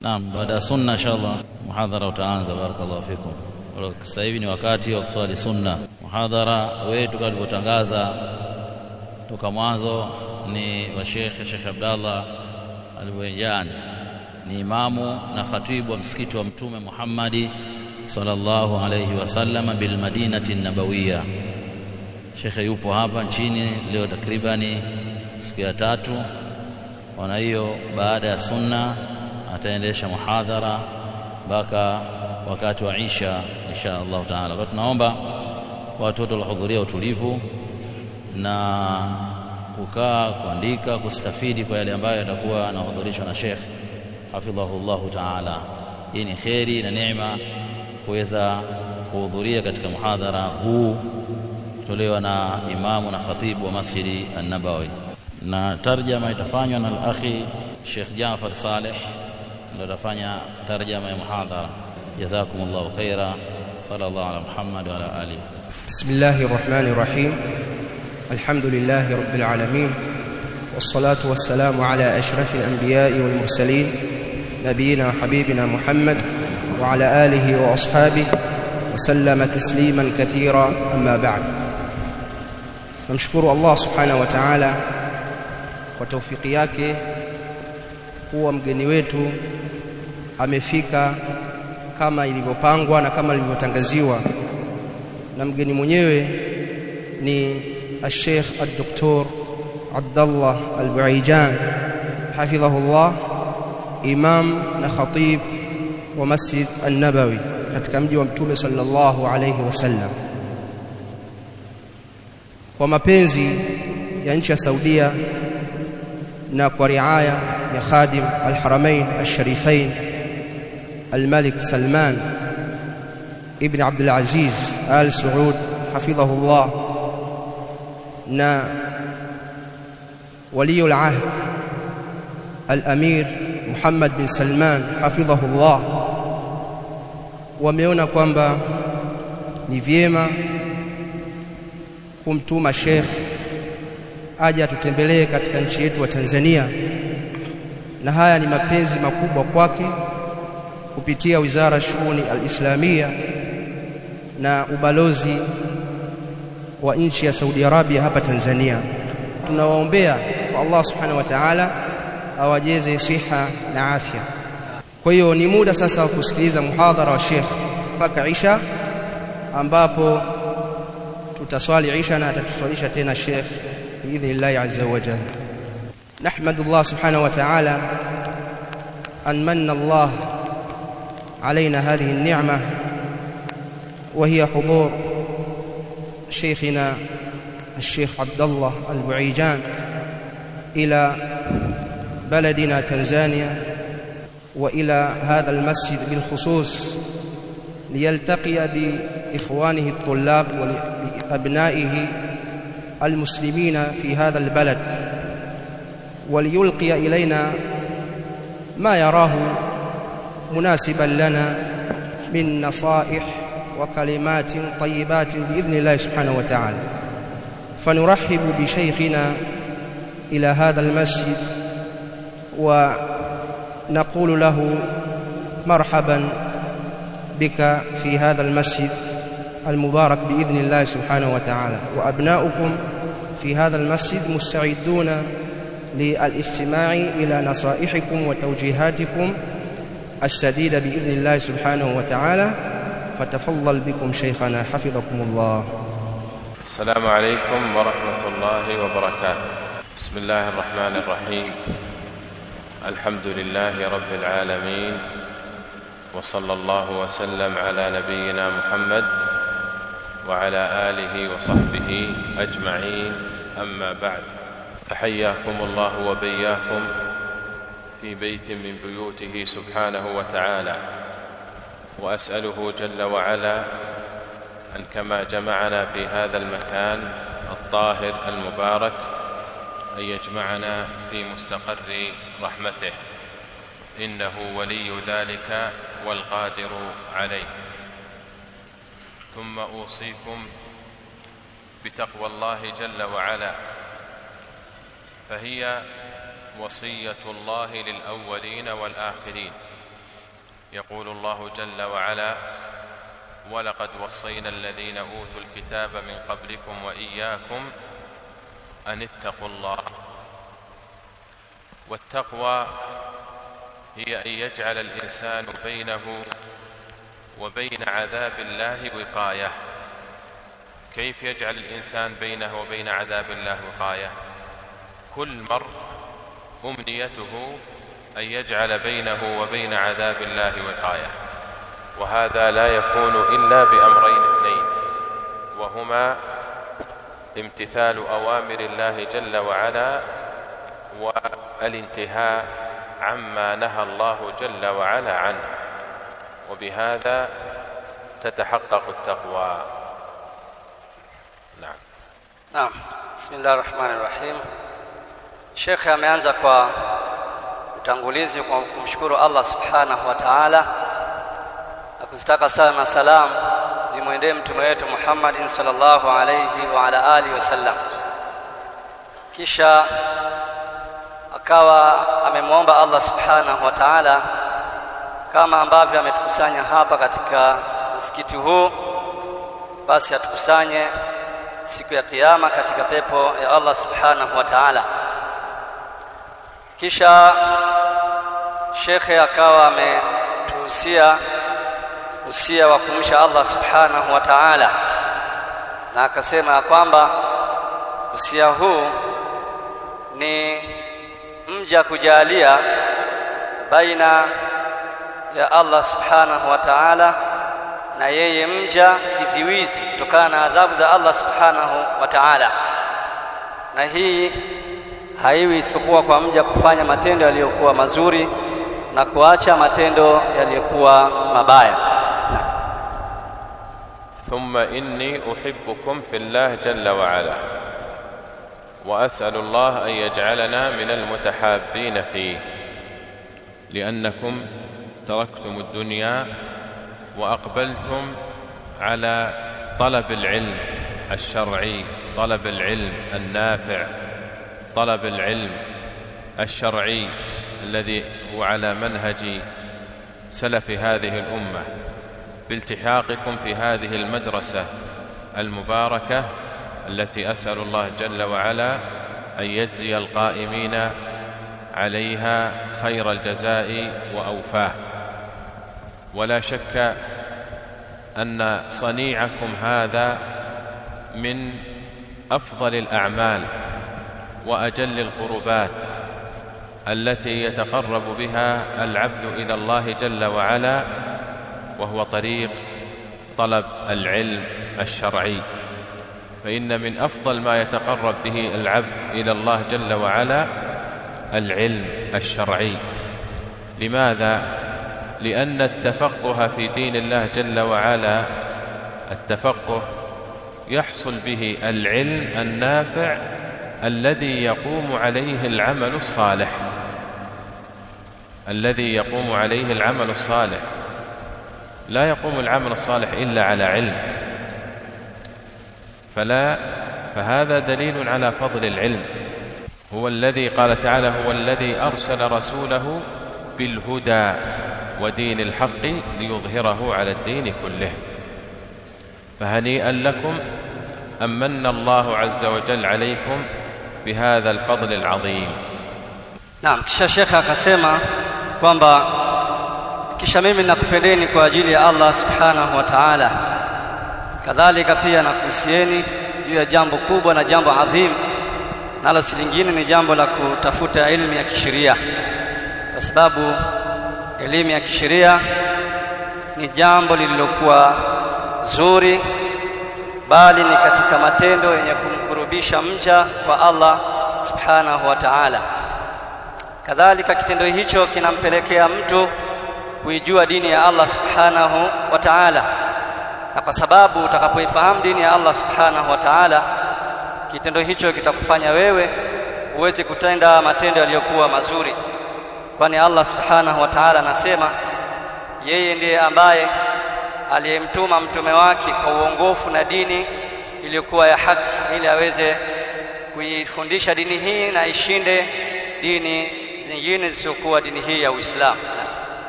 Naam, baada ya sunna inshallah muhadhara utaanza. Barakallahu fikum. Sasa hivi ni wakati wa kuswali sunna. Muhadhara wetu kalivyotangaza toka mwanzo ni wa Sheikh Abdallah Al-Buwaijani, ni imamu na khatibu wa msikiti wa Mtume Muhammad sallallahu alayhi wasallam bil Madinati an-Nabawiyya. Sheikh yupo hapa nchini leo takribani siku ya 3. Wana hiyo baada ya sunna ataendesha muhadhara mpaka wakati wa Isha insha Allah taala. Kwa tunaomba watoto wahudhuria utulivu na kukaa kuandika kustafidi kwa yale ambayo yatakuwa yanahudhurishwa na Sheikh hafidhahullahu taala. Hii ni khairi na neema kuweza kuhudhuria katika muhadhara huu kutolewa na imamu na khatibu wa Masjidi An-Nabawi, na tarjama itafanywa na al-akhi Sheikh Jaafar Saleh, ndio atafanya tarjama ya muhadhara. Jazakumullahu khaira. Sallallahu ala Muhammad wa ala alihi. Bismillahir Rahmanir Rahim. Alhamdulillahi Rabbil Alamin. Wassalatu wassalamu ala ashrafil anbiya'i wal mursalin nabiyina wa habibina Muhammad wa ala alihi wa ashabihi wa sallama tasliman kathira, amma ba'd. Namshukuru Allah subhanahu wa ta'ala kwa taufiki yake kuwa mgeni wetu amefika kama ilivyopangwa na kama ilivyotangaziwa, na mgeni mwenyewe ni al-Sheikh al-Dr. Abdallah Al-Buwaijani hafidhahullah, imam na khatib wa Masjid An-Nabawi katika mji wa Mtume sallallahu alayhi wasallam. Kwa mapenzi ya nchi ya Saudia na kwa riaya ya khadim al-Haramain al-Sharifain al-Malik Salman ibn Abdul Aziz Al Saud hafidhahullah, na waliyul ahd al-Amir Muhammad bin Salman hafidhahullah, wameona kwamba ni vyema kumtuma Sheikh aje atutembelee katika nchi yetu wa Tanzania, na haya ni mapenzi makubwa kwake kupitia Wizara Shughuli al-Islamia na ubalozi wa nchi ya Saudi Arabia hapa Tanzania. Tunawaombea kwa Allah subhanahu wa ta'ala awajeze siha na afya. Kwa hiyo ni muda sasa wa kusikiliza muhadhara wa Sheikh mpaka Isha, ambapo tutaswali Isha na atatuswalisha tena Sheikh biidhnillah azza wa jalla. Nahmadullah subhanahu wa ta'ala an manna Allah علينا هذه النعمة، وهي حضور شيخنا الشيخ عبد الله البوعيجان إلى بلدنا تنزانيا وإلى هذا المسجد بالخصوص ليلتقي بإخوانه الطلاب وأبنائه المسلمين في هذا البلد، وليلقي إلينا ما يراه مناسبا لنا من نصائح وكلمات طيبات بإذن الله سبحانه وتعالى. فنرحب بشيخنا إلى هذا المسجد ونقول له مرحبا بك في هذا المسجد المبارك بإذن الله سبحانه وتعالى. وأبناؤكم في هذا المسجد مستعدون للاستماع إلى نصائحكم وتوجيهاتكم السديدة بإذن الله سبحانه وتعالى. فتفضل بكم شيخنا حفظكم الله. السلام عليكم ورحمة الله وبركاته. بسم الله الرحمن الرحيم. الحمد لله رب العالمين، وصلى الله وسلم على نبينا محمد وعلى آله وصحبه أجمعين، أما بعد. فحياكم الله وبياكم في بيت من بيوته سبحانه وتعالى، وأسأله جل وعلا أن كما جمعنا في هذا المكان الطاهر المبارك أن يجمعنا في مستقر رحمته، إنه ولي ذلك والقادر عليه. ثم أوصيكم بتقوى الله جل وعلا، فهي وصية الله للأولين والآخرين، يقول الله جل وعلا: ولقد وصينا الذين أوتوا الكتاب من قبلكم وإياكم أن اتقوا الله. والتقوى هي أن يجعل الإنسان بينه وبين عذاب الله وقاية. كيف يجعل الإنسان بينه وبين عذاب الله وقاية؟ كل مرء أمنيته أن يجعل بينه وبين عذاب الله وقاية، وهذا لا يكون إلا بأمرين اثنين، وهما امتثال أوامر الله جل وعلا والانتهاء عما نهى الله جل وعلا عنه، وبهذا تتحقق التقوى. نعم. بسم الله الرحمن الرحيم. Sheikh ameanza kwa utangulizi kwa kumshukuru Allah Subhanahu wa Ta'ala na kuzitaka sala na salam zimwendee mtume wetu Muhammad sallallahu alayhi wa ala alihi wasallam. Kisha akawa amemwomba Allah Subhanahu wa Ta'ala kama ambavyo ametukusanya hapa katika msikiti huu, basi atukusanye siku ya kiyama katika pepo ya Allah Subhanahu wa Ta'ala. Kisha Shekhe akawa ametuhusia usia wa kumcha Allah Subhanahu wa Ta'ala, na akasema kwamba usia huu ni mja kujalia baina ya Allah Subhanahu wa Ta'ala na yeye mja kiziwizi kutokana na adhabu za Allah Subhanahu wa Ta'ala, na hii haiwi isipokuwa kwa mja kufanya matendo yaliyokuwa mazuri na kuacha matendo yaliyokuwa mabaya. ثم إني أحبكم في الله جل وعلا وأسأل الله أن يجعلنا من المتحابين فيه، لأنكم تركتم الدنيا وأقبلتم على طلب العلم الشرعي، طلب العلم النافع، طلب العلم الشرعي الذي هو على منهج سلف هذه الأمة، بالتحاقكم في هذه المدرسة المباركة التي أسأل الله جل وعلا أن يجزي القائمين عليها خير الجزاء وأوفاه. ولا شك أن صنيعكم هذا من أفضل الأعمال وأجل القربات التي يتقرب بها العبد إلى الله جل وعلا، وهو طريق طلب العلم الشرعي. فإن من أفضل ما يتقرب به العبد إلى الله جل وعلا العلم الشرعي. لماذا؟ لأن التفقه في دين الله جل وعلا، التفقه يحصل به العلم النافع الذي يقوم عليه العمل الصالح، الذي يقوم عليه العمل الصالح. لا يقوم العمل الصالح إلا على علم، فهذا دليل على فضل العلم. هو الذي قال تعالى: هو الذي أرسل رسوله بالهدى ودين الحق ليظهره على الدين كله. فهنيئا لكم أن من الله عز وجل عليكم بهذا الفضل العظيم. Naam. Kisha Shekha akasema kwamba kisha mimi nakupendeni kwa ajili ya Allah Subhanahu wa Ta'ala, kadhalika pia nakuhusieni juu ya jambo kubwa na jambo adhim, nalo si lingine ni jambo la kutafuta elimu ya kisheria, kwa sababu elimu ya kisheria ni jambo lililokuwa zuri, bali ni katika matendo yenye kumkurubisha mja kwa Allah Subhanahu wa Ta'ala. Kadhalika kitendo hicho kinampelekea mtu kuijua dini ya Allah Subhanahu wa Ta'ala, na kwa sababu utakapoifahamu dini ya Allah Subhanahu wa Ta'ala, kitendo hicho kitakufanya wewe uweze kutenda matendo yaliyokuwa mazuri, kwani Allah Subhanahu wa Ta'ala anasema yeye ndiye ambaye aliyemtuma mtume wake kwa uongofu na dini iliyokuwa ya haki, ili aweze kuifundisha dini hii na ishinde dini zingine zisizokuwa dini hii ya Uislamu.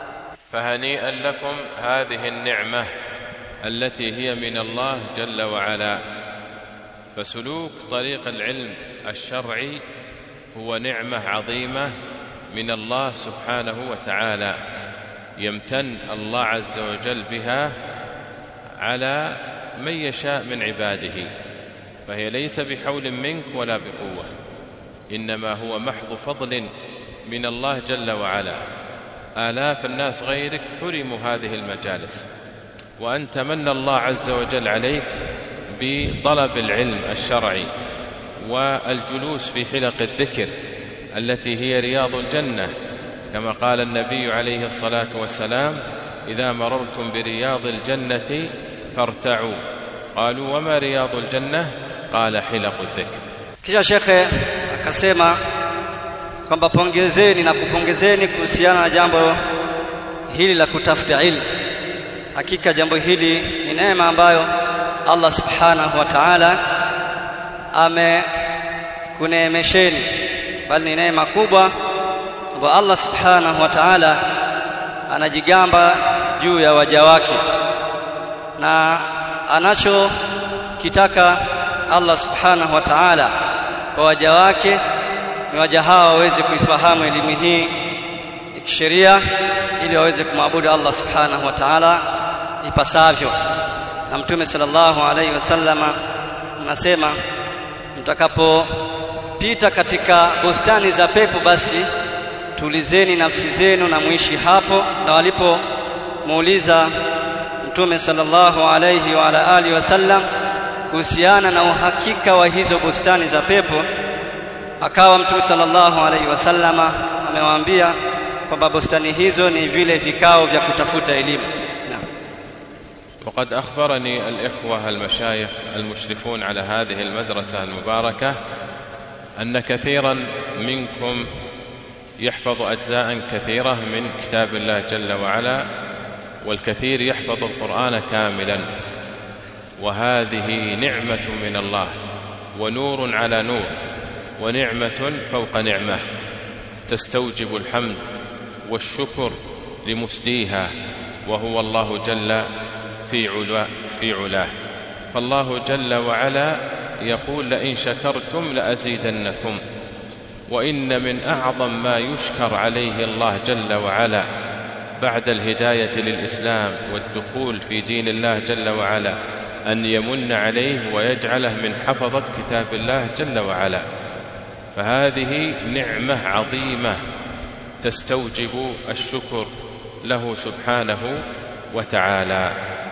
فهنيئا لكم هذه النعمة التي هي من الله جل وعلا. فسلوك طريق العلم الشرعي هو نعمة عظيمة من الله سبحانه وتعالى، يمتن الله عز وجل بها على من يشاء من عباده، فهي ليس بحول منك ولا بقوة، إنما هو محض فضل من الله جل وعلا. آلاف الناس غيرك حرموا هذه المجالس، وأنت من الله عز وجل عليك بطلب العلم الشرعي والجلوس في حلق الذكر التي هي رياض الجنة، كما قال النبي عليه الصلاة والسلام: إذا مررتم برياض الجنة فارتعوا. قالوا: وما رياض الجنة؟ قال: حلق الذكر. Kisha shekhe akasema kwamba pongezeni na kupongezeni kuhusiana na jambo hili la kutafuta ilmu. Hakika jambo hili ni neema ambayo Allah subhanahu wa ta'ala amekuneemesheni, bali ni neema kubwa ambayo Allah subhanahu wa ta'ala anajigamba juu ya waja wake, na anachokitaka Allah subhanahu wa ta'ala kwa waja wake ni waja hawa waweze kuifahamu elimu hii ya kisheria ili waweze kumwabudu Allah subhanahu wa ta'ala ipasavyo. Na Mtume sallallahu alaihi wasallama anasema, mtakapopita katika bustani za pepo, basi tulizeni nafsi zenu na muishi hapo. Na walipomuuliza Mtume sallallahu alaihi wa ala alihi wasallam kuhusiana na uhakika wa hizo bustani za pepo, akawa Mtume sallallahu alaihi wasallama amewaambia kwamba bustani hizo ni vile vikao vya kutafuta elimu. وقد أخبرني الإخوة المشايخ المشرفون على هذه المدرسة المباركة أن كثيرا منكم يحفظ أجزاء كثيرة من كتاب الله جل وعلا، والكثير يحفظ القرآن كاملا، وهذه نعمة من الله ونور على نور ونعمة فوق نعمة تستوجب الحمد والشكر لمسديها، وهو الله جل في علاه. فالله جل وعلا يقول: لئن شكرتم لأزيدنكم. وإن من أعظم ما يشكر عليه الله جل وعلا بعد الهداية للإسلام والدخول في دين الله جل وعلا أن يمن عليه ويجعله من حفظة كتاب الله جل وعلا. فهذه نعمة عظيمة تستوجب الشكر له سبحانه وتعالى.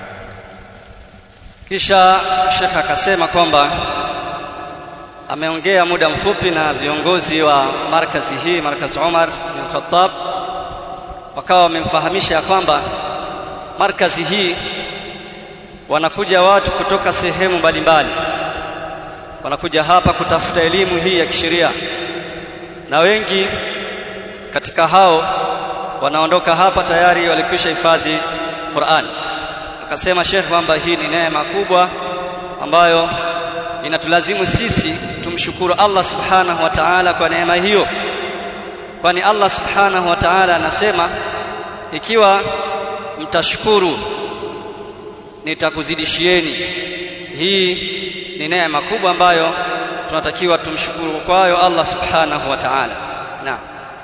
Kisha Sheikh akasema kwamba ameongea muda mfupi na viongozi wa markazi hii, Markaz Umar bin Khattab, wakawa wamemfahamisha kwamba markazi hii wanakuja watu kutoka sehemu mbalimbali, wanakuja hapa kutafuta elimu hii ya kisheria, na wengi katika hao wanaondoka hapa tayari walikwisha hifadhi Qur'an. Akasema Sheikh kwamba hii ni neema kubwa ambayo inatulazimu sisi tumshukuru Allah subhanahu wa ta'ala kwa neema hiyo, kwani Allah subhanahu wa ta'ala anasema, ikiwa mtashukuru nitakuzidishieni. Hii ni neema kubwa ambayo tunatakiwa tumshukuru kwayo Allah subhanahu wa ta'ala. Naam.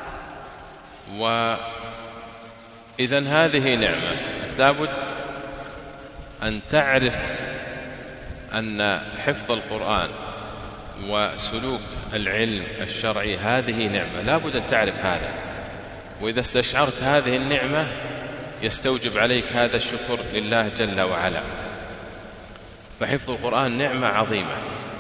إذن هذه نعمة لابد أن تعرف أن حفظ القرآن وسلوك العلم الشرعي هذه نعمة، لابد أن تعرف هذا. وإذا استشعرت هذه النعمة يستوجب عليك هذا الشكر لله جل وعلا. فحفظ القرآن نعمة عظيمة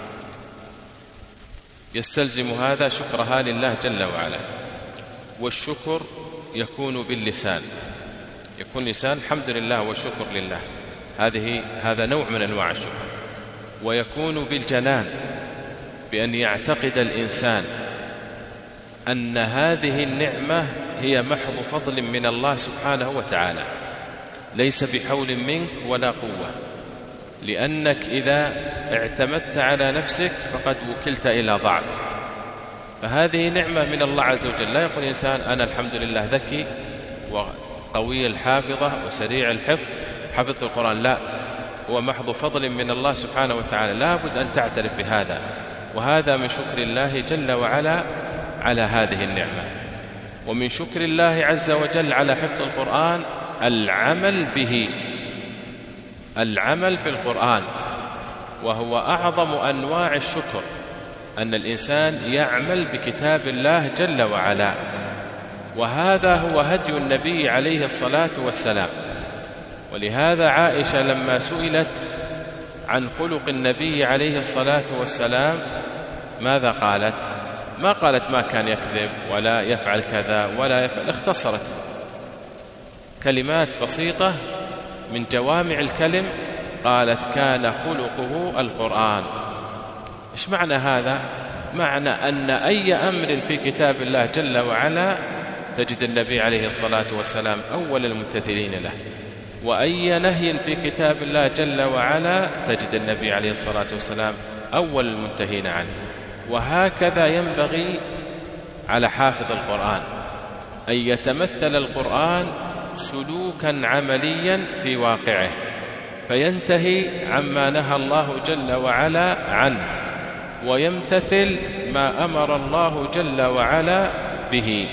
يستلزم هذا شكرها لله جل وعلا. والشكر يكون باللسان، يكون لسان الحمد لله والشكر لله، هذا نوع من أنواع الشكر. ويكون بالجنان، بأن يعتقد الإنسان أن هذه النعمة هي محض فضل من الله سبحانه وتعالى، ليس بحول منك ولا قوة، لأنك إذا اعتمدت على نفسك فقد وكلت إلى ضعف. فهذه نعمة من الله عز وجل. لا يقول الإنسان أنا الحمد لله ذكي قوي الحافظة وسريع الحفظ حفظ القرآن، لا، هو محض فضل من الله سبحانه وتعالى، لا بد أن تعترف بهذا، وهذا من شكر الله جل وعلا على هذه النعمة. ومن شكر الله عز وجل على حفظ القرآن العمل به، العمل بالقرآن، وهو أعظم أنواع الشكر، أن الإنسان يعمل بكتاب الله جل وعلا. وهذا هو هدي النبي عليه الصلاة والسلام. ولهذا عائشة لما سئلت عن خلق النبي عليه الصلاة والسلام ماذا قالت؟ ما قالت ما كان يكذب ولا يفعل كذا ولا يفعل، اختصرت كلمات بسيطة من جوامع الكلم، قالت كان خلقه القرآن. إيش معنى هذا؟ معنى أن أي أمر في كتاب الله جل وعلا تجد النبي عليه الصلاة والسلام أول الممتثلين له، وأي نهي في كتاب الله جل وعلا تجد النبي عليه الصلاة والسلام أول المنتهين عنه. وهكذا ينبغي على حافظ القرآن أن يتمثل القرآن سلوكا عمليا في واقعه، فينتهي عما نهى الله جل وعلا عنه، ويمتثل ما أمر الله جل وعلا به.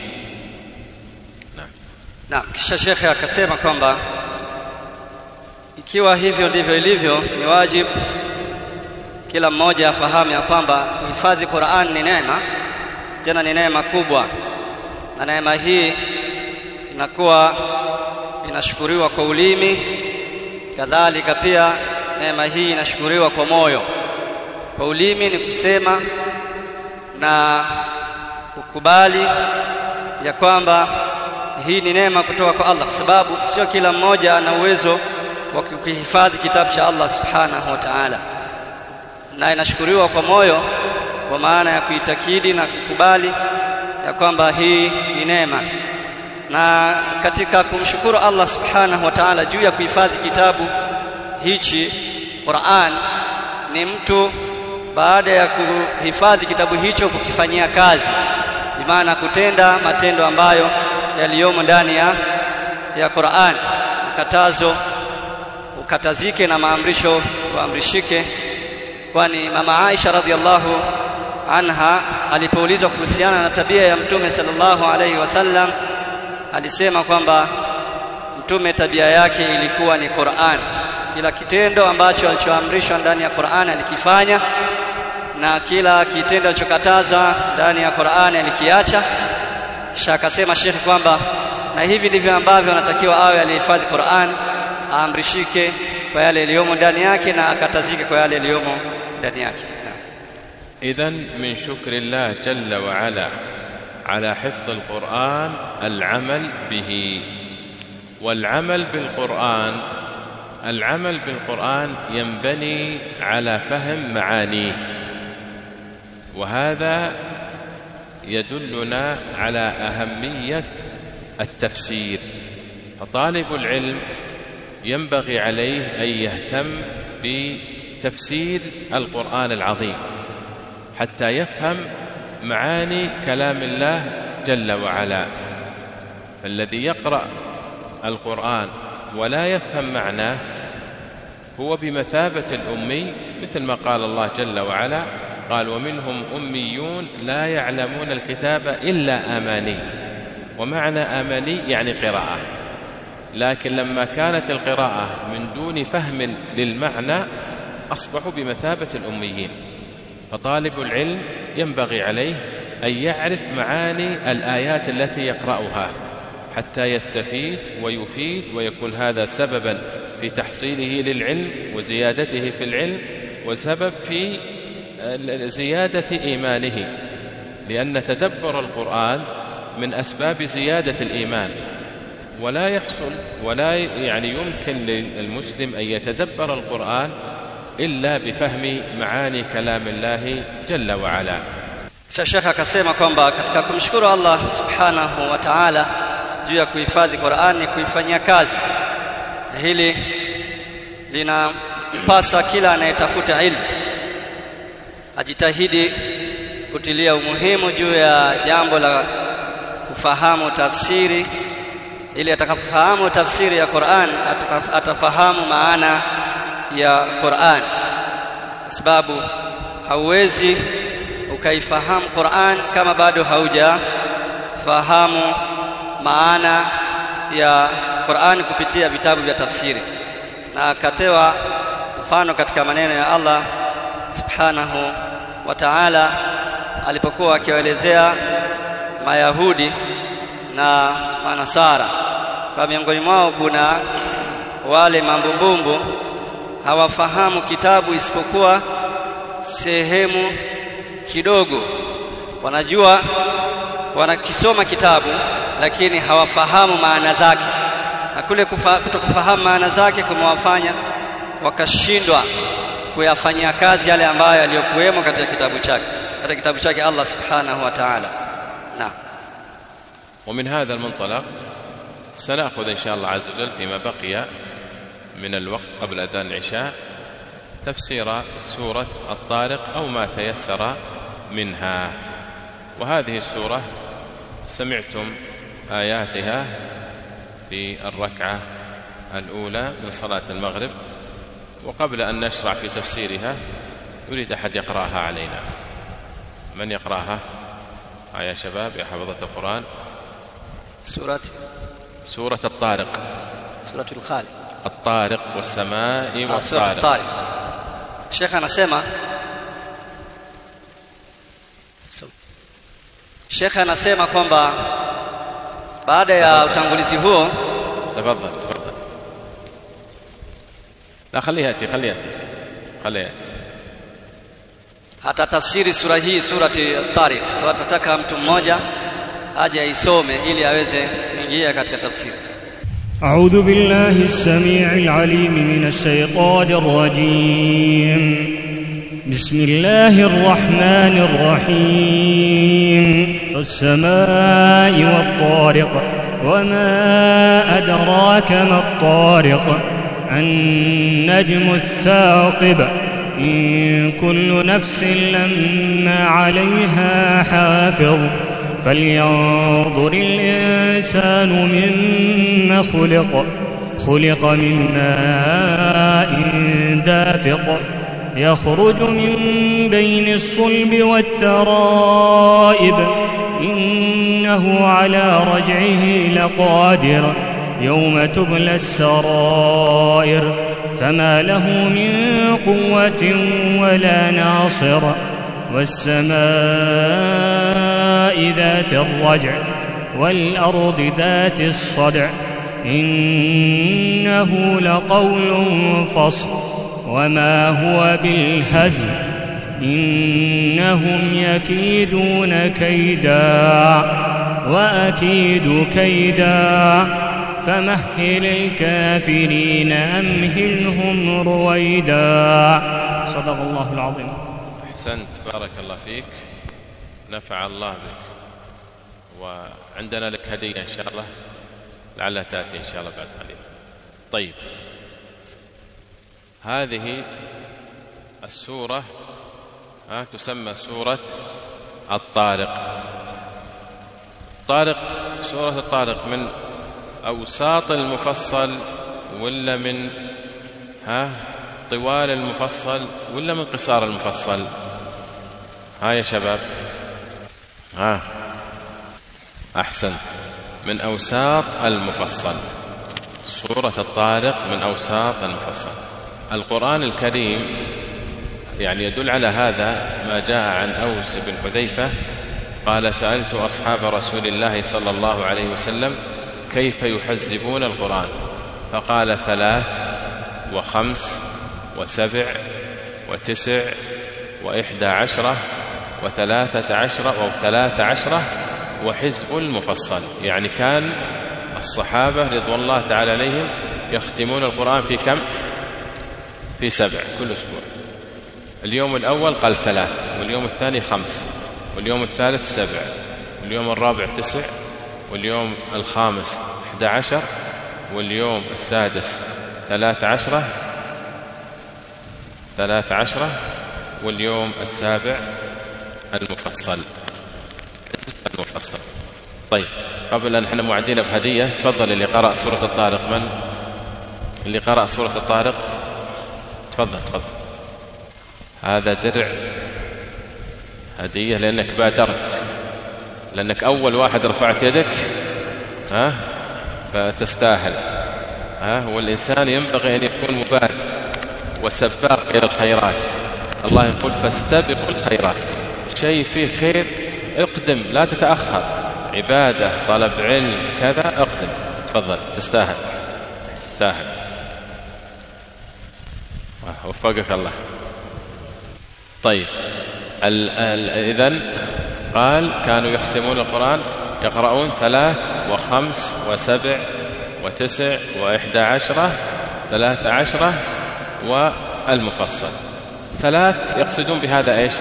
Naam, kisha shekhe akasema kwamba ikiwa hivyo ndivyo ilivyo, ni wajibu kila mmoja afahamu ya kwamba kuhifadhi Qur'an ni neema, tena ni neema kubwa, na neema hii inakuwa inashukuriwa kwa ulimi, kadhalika pia neema hii inashukuriwa kwa moyo. Kwa ulimi ni kusema na kukubali ya kwamba hii ni neema kutoka kwa Allah, kwa sababu sio kila mmoja ana uwezo wa kuhifadhi kitabu cha Allah subhanahu wa ta'ala. Na inashukuriwa kwa moyo kwa maana ya kuitakidi na kukubali ya kwamba hii ni neema. Na katika kumshukuru Allah subhanahu wa ta'ala juu ya kuhifadhi kitabu hichi Qur'an, ni mtu baada ya kuhifadhi kitabu hicho kukifanyia kazi, maana kutenda matendo ambayo yaliyomo ndani ya Qur'an, makatazo ukatazike na maamrisho uamrishike. Kwani mama Aisha radhiallahu anha alipoulizwa kuhusiana na tabia ya Mtume sallallahu alaihi wasallam, alisema kwamba Mtume tabia yake ilikuwa ni Qur'an. Kila kitendo ambacho alichoamrishwa ndani ya Qur'an alikifanya, na kila kitendo alichokatazwa ndani ya Qur'an alikiacha. Kisha akasema Sheikh kwamba na hivi ndivyo ambavyo anatakiwa awe alihifadhi Qur'an, aamrishike kwa yale yaliyomo ndani yake na akatazike kwa yale yaliyomo ndani yake. إذن من شكر الله جل وعلا على حفظ القرآن العمل به. والعمل بالقرآن، العمل بالقرآن ينبني على فهم معانيه، وهذا يدلنا على أهمية التفسير. فطالب العلم ينبغي عليه أن يهتم بتفسير القرآن العظيم حتى يفهم معاني كلام الله جل وعلا. فالذي يقرأ القرآن ولا يفهم معناه هو بمثابة الأمي، مثل ما قال الله جل وعلا قال ومنهم أميون لا يعلمون الكتاب إلا آماني. ومعنى آماني يعني قراءة، لكن لما كانت القراءة من دون فهم للمعنى أصبحوا بمثابة الأميين. فطالب العلم ينبغي عليه أن يعرف معاني الآيات التي يقرأها حتى يستفيد ويفيد، ويكون هذا سببا في تحصيله للعلم وزيادته في العلم، وسبب في زيادة إيمانه، لأن تدبر القرآن من أسباب زيادة الإيمان. ولا يحصل ولا يمكن للمسلم أن يتدبر القرآن إلا بفهم معاني كلام الله جل وعلا. Sheikh akasema kwamba katika kumshukuru Allah subhanahu wa ta'ala juu ya kuhifadhi Qur'an ni kuifanyia kazi. Hili linapasa kila anayetafuta ilmu ajitahidi kutilia umuhimu juu ya jambo la kufahamu tafsiri ili atakapofahamu tafsiri ya Qur'an atafahamu maana ya Qur'an, kwa sababu hauwezi ukaifahamu Qur'an kama bado haujafahamu maana ya Qur'an kupitia vitabu vya tafsiri. Na akatewa mfano katika maneno ya Allah subhanahu wa ta'ala alipokuwa akiwaelezea Mayahudi na Manasara, kwa miongoni mwao kuna wale mambumbumbu hawafahamu kitabu isipokuwa sehemu kidogo. Wanajua, wanakisoma kitabu lakini hawafahamu maana zake, na kule kutokufahamu maana zake kumewafanya wakashindwa kuyafanyia kazi yale ambayo yaliyokuwemo katika kitabu chake Allah subhanahu wa ta'ala. نعم. ومن هذا المنطلق سنأخذ إن شاء الله عز وجل فيما بقي من الوقت قبل أذان العشاء تفسير سورة الطارق أو ما تيسر منها. وهذه السورة سمعتم آياتها في الركعة الأولى من صلاة المغرب، وقبل أن نشرع في تفسيرها يريد أحد يقرأها علينا. من يقرأها يا شباب يا حفظة القرآن؟ سورة الطارق، سورة الخالق، الطارق والسماء والطارق. سورة الطارق. الشيخ anasema kwamba baada ya utangulizi huo, تفضل. لا خليها يأتي. hata tafsiri sura hii, surati at-Tariq, watataka mtu mmoja aje aisome ili aweze kuingia katika tafsiri. أعوذ بالله السميع العليم من الشيطان الرجيم. بسم الله الرحمن الرحيم. السماء والطارق وما أدراك ما الطارق النجم الثاقب إن كل نفس لما عليها حافظ فلينظر الإنسان مما خلق من ماء دافق يخرج من بين الصلب والترائب إنه على رجعه لقادر يوم تبلى السرائر فما له من قوة ولا ناصر والسماء ذات الرجع والأرض ذات الصدع إنه لقول فصل وما هو بالهزل إنهم يكيدون كيدا وأكيد كيدا فمهل الكافرين أمهلهم رويدا. صدق الله العظيم. أحسنت، بارك الله فيك، نفع الله بك. وعندنا لك هدية إن شاء الله لعلها تأتي إن شاء الله بعد قليل. طيب، هذه السورة تسمى سورة الطارق. سورة الطارق من أوساط المفصل ولا من طوال المفصل ولا من قصار المفصل؟ يا شباب، أحسنت، من أوساط المفصل. سورة الطارق من أوساط المفصل. القرآن الكريم يعني يدل على هذا ما جاء عن أوس بن حذيفة قال: سألت أصحاب رسول الله صلى الله عليه وسلم كيف يحزبون القرآن؟ فقال: 3 و5 و7 و9 و11 و13 و13 وحزب المفصل. يعني كان الصحابة رضوان الله تعالى عليهم يختمون القرآن في كم؟ في 7 كل أسبوع. اليوم الأول قال 3، واليوم الثاني 5، واليوم الثالث 7، واليوم الرابع 9، واليوم الخامس 11، واليوم السادس 13، واليوم السابع المفصل. طيب قبل أن احنا موعدين بهدية، تفضل اللي قرأ سورة الطارق. من اللي قرأ سورة الطارق؟ تفضل. هذا درع هدية لأنك بادرت، لأنك أول واحد رفعت يدك، فتستاهل. والإنسان ينبغي أن يكون مبادر وسباق إلى الخيرات. الله يقول فاستبقوا الخيرات، شيء فيه خير اقدم، لا تتأخر، عبادة، طلب علم، كذا، اقدم. تفضل، تستاهل. وفقك الله. طيب إذن قال كانوا يختمون القرآن يقرؤون 3 و5 و7 و9 و11 13 والمفصل. 3 يقصدون بهذا إيش؟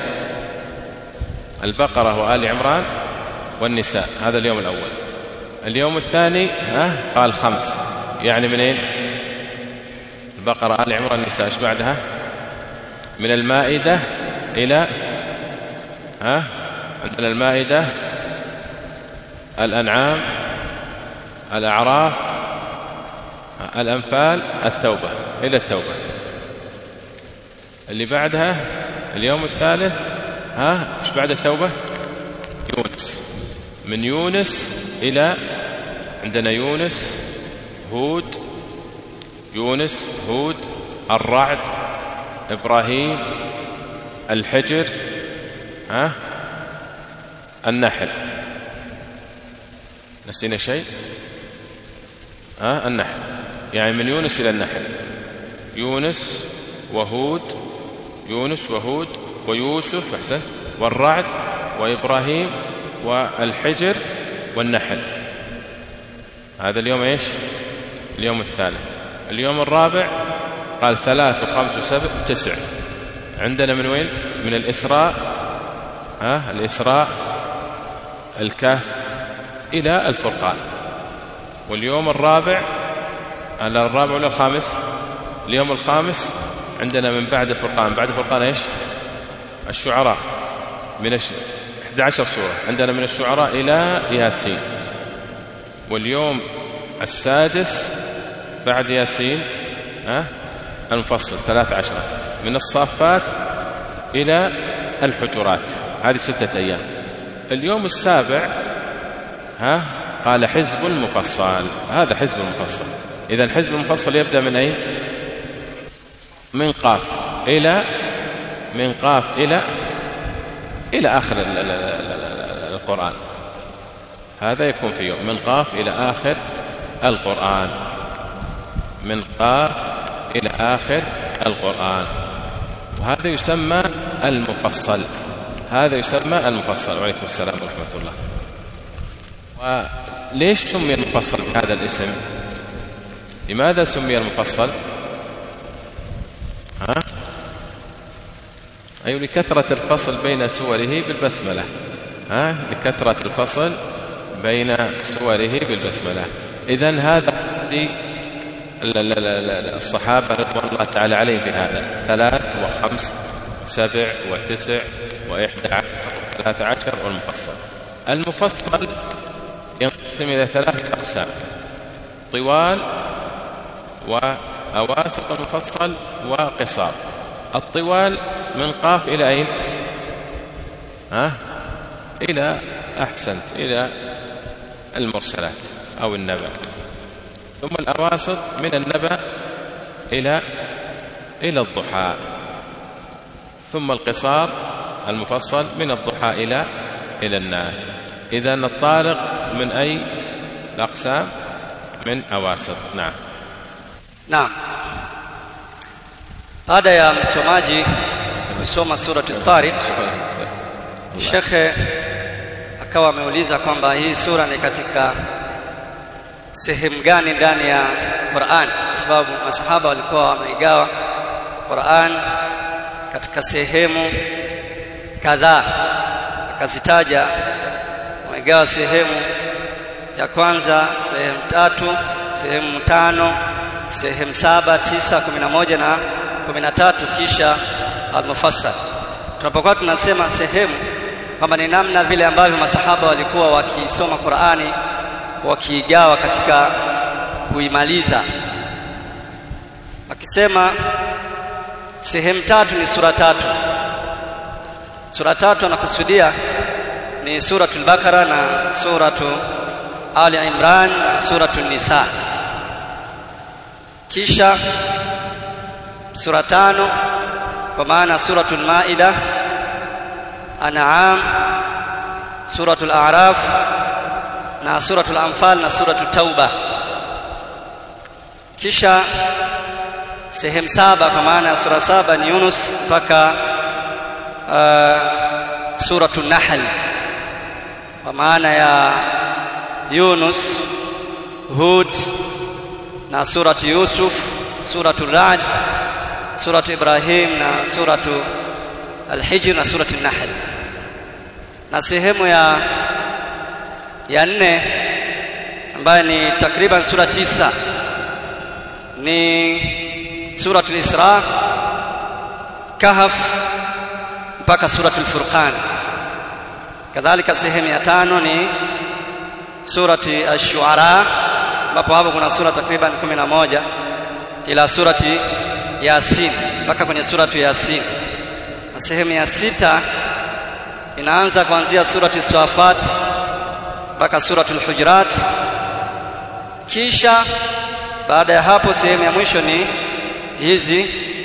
البقرة وآل عمران والنساء، هذا اليوم الأول. اليوم الثاني قال 5، يعني منين؟ البقرة، آل عمران، النساء. إيش بعدها؟ من المائدة إلى عندنا المائدة، الأنعام، الأعراف، الأنفال، التوبة، إلى التوبة. اللي بعدها اليوم الثالث إيش بعد التوبة؟ يونس. من يونس إلى عندنا يونس، هود، الرعد، إبراهيم، الحجر، النحل. نسينا شيء؟ النحل، يعني من يونس إلى النحل. يونس وهود ويوسف، أحسن، والرعد وإبراهيم والحجر والنحل. هذا اليوم إيش؟ اليوم الثالث. اليوم الرابع قال 3 و5 و7 و9. عندنا من وين؟ من الإسراء، الإسراء، الكهف، إلى الفرقان. واليوم الرابع، على الرابع ولا الخامس؟ اليوم الخامس عندنا من بعد الفرقان. بعد الفرقان إيش؟ الشعراء، من 11 سورة. عندنا من الشعراء إلى ياسين. واليوم السادس بعد ياسين المفصل 13، من الصافات إلى الحجرات. هذه 6 أيام. اليوم السابع قال حزب المفصل. هذا حزب المفصل. إذن حزب المفصل يبدأ من أين؟ من قاف إلى آخر القرآن. هذا يكون في يوم من قاف إلى آخر القرآن، من قاف إلى آخر القرآن. وهذا يسمى المفصل. وعليكم السلام ورحمة الله. وليش سمي المفصل بهذا الاسم؟ لماذا سمي المفصل؟ لكثرة الفصل بين سوره بالبسملة. لكثرة الفصل بين سوره بالبسملة. إذن هذا الصحابة رضوان الله تعالى عليهم في هذا 3 و5 و7 و9 و11 و13 والمفصل. المفصل ينقسم إلى 3 أقسام: طوال وأواسط المفصل وقصار. الطوال من قاف إلى أين؟ إلى أحسنت إلى المرسلات أو النبأ. ثم الأواسط من النبأ إلى الضحى. ثم القصار المفصل من الضحى إلى الناس. إذن الطارق من أي الأقسام؟ من أواسط. نعم. baada ya msomaji kusoma surati Tariq, Shekhe akawa ameuliza kwamba hii sura ni katika sehemu gani ndani ya Qur'an, kwa sababu masahaba walikuwa wameigawa Qur'an katika sehemu kadhaa. Akazitaja wameigawa sehemu ya kwanza, sehemu 3, sehemu 5, sehemu 7, 9, 11 na 13, kisha al-mufassal. Tunapokuwa tunasema sehemu, kama ni namna vile ambavyo masahaba walikuwa wakisoma Qur'ani wakigawa katika kuimaliza, akisema sehemu tatu ni sura tatu. Sura tatu anakusudia ni suratul Baqara na suratu Ali Imran na suratul Nisa. Kisha sura tano kwa maana suratul Maida, An'am, suratul A'raf na suratul Anfal na suratul Tauba. Kisha sehemu saba kwa maana sura saba ni Yunus mpaka suratul Nahl, kwa maana ya Yunus, Hud na suratu Yusuf, suratu Ra'd, suratu Ibrahim na suratu Al-Hijr na suratu Nahl. Na sehemu ya nne ambayo ni takriban sura 9 ni suratul Isra, Kahf mpaka suratul Furqan. Kadhalika sehemu ya 5 ni surati Ash-Shu'ara, ambapo hapo kuna sura takriban 11 ila surati Yasin mpaka kwenye suratu Yasin. Na sehemu ya 6 inaanza kuanzia surati Safat mpaka suratul Hujurat. Kisha baada ya hapo sehemu ya mwisho ni hizi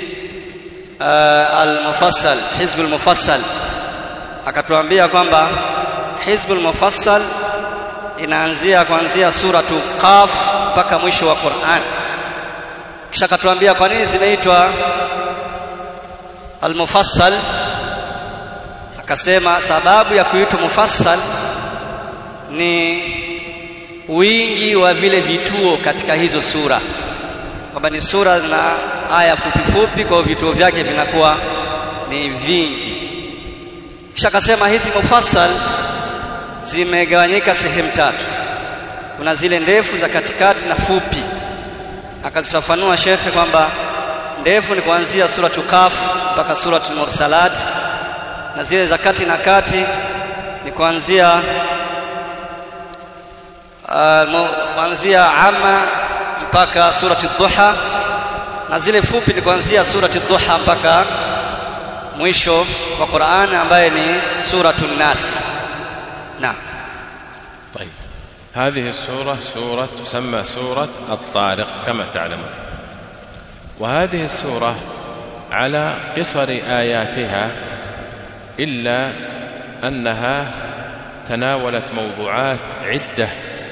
al-Mufassal, Hizbul Mufassal. Akatuambia kwamba Hizbul Mufassal inaanzia kuanzia suratu Qaf mpaka mwisho wa Qur'an. Kisha akatuambia kwa nini zimeitwa al-Mufassal. Akasema sababu ya kuitwa mufassal ni wingi wa vile vituo katika hizo sura, kwamba ni sura zina aya fupi fupi, kwa vituo vyake vinakuwa ni vingi. Kisha akasema hizi mufassal zimegawanyika sehemu tatu, kuna zile ndefu za katikati na fupi. Akazifafanua shekhe kwamba ndefu ni kuanzia suratu Kaf mpaka suratu Mursalat, na zile za kati na kati ni kuanzia Amma mpaka suratu Duha, na zile fupi ni kuanzia suratu Duha mpaka mwisho wa Qur'an ambaye ni suratu Nas. نعم. طيب، هذه السورة سورة تسمى سورة الطارق كما تعلمون، وهذه السورة على قصر آياتها إلا أنها تناولت موضوعات عدة،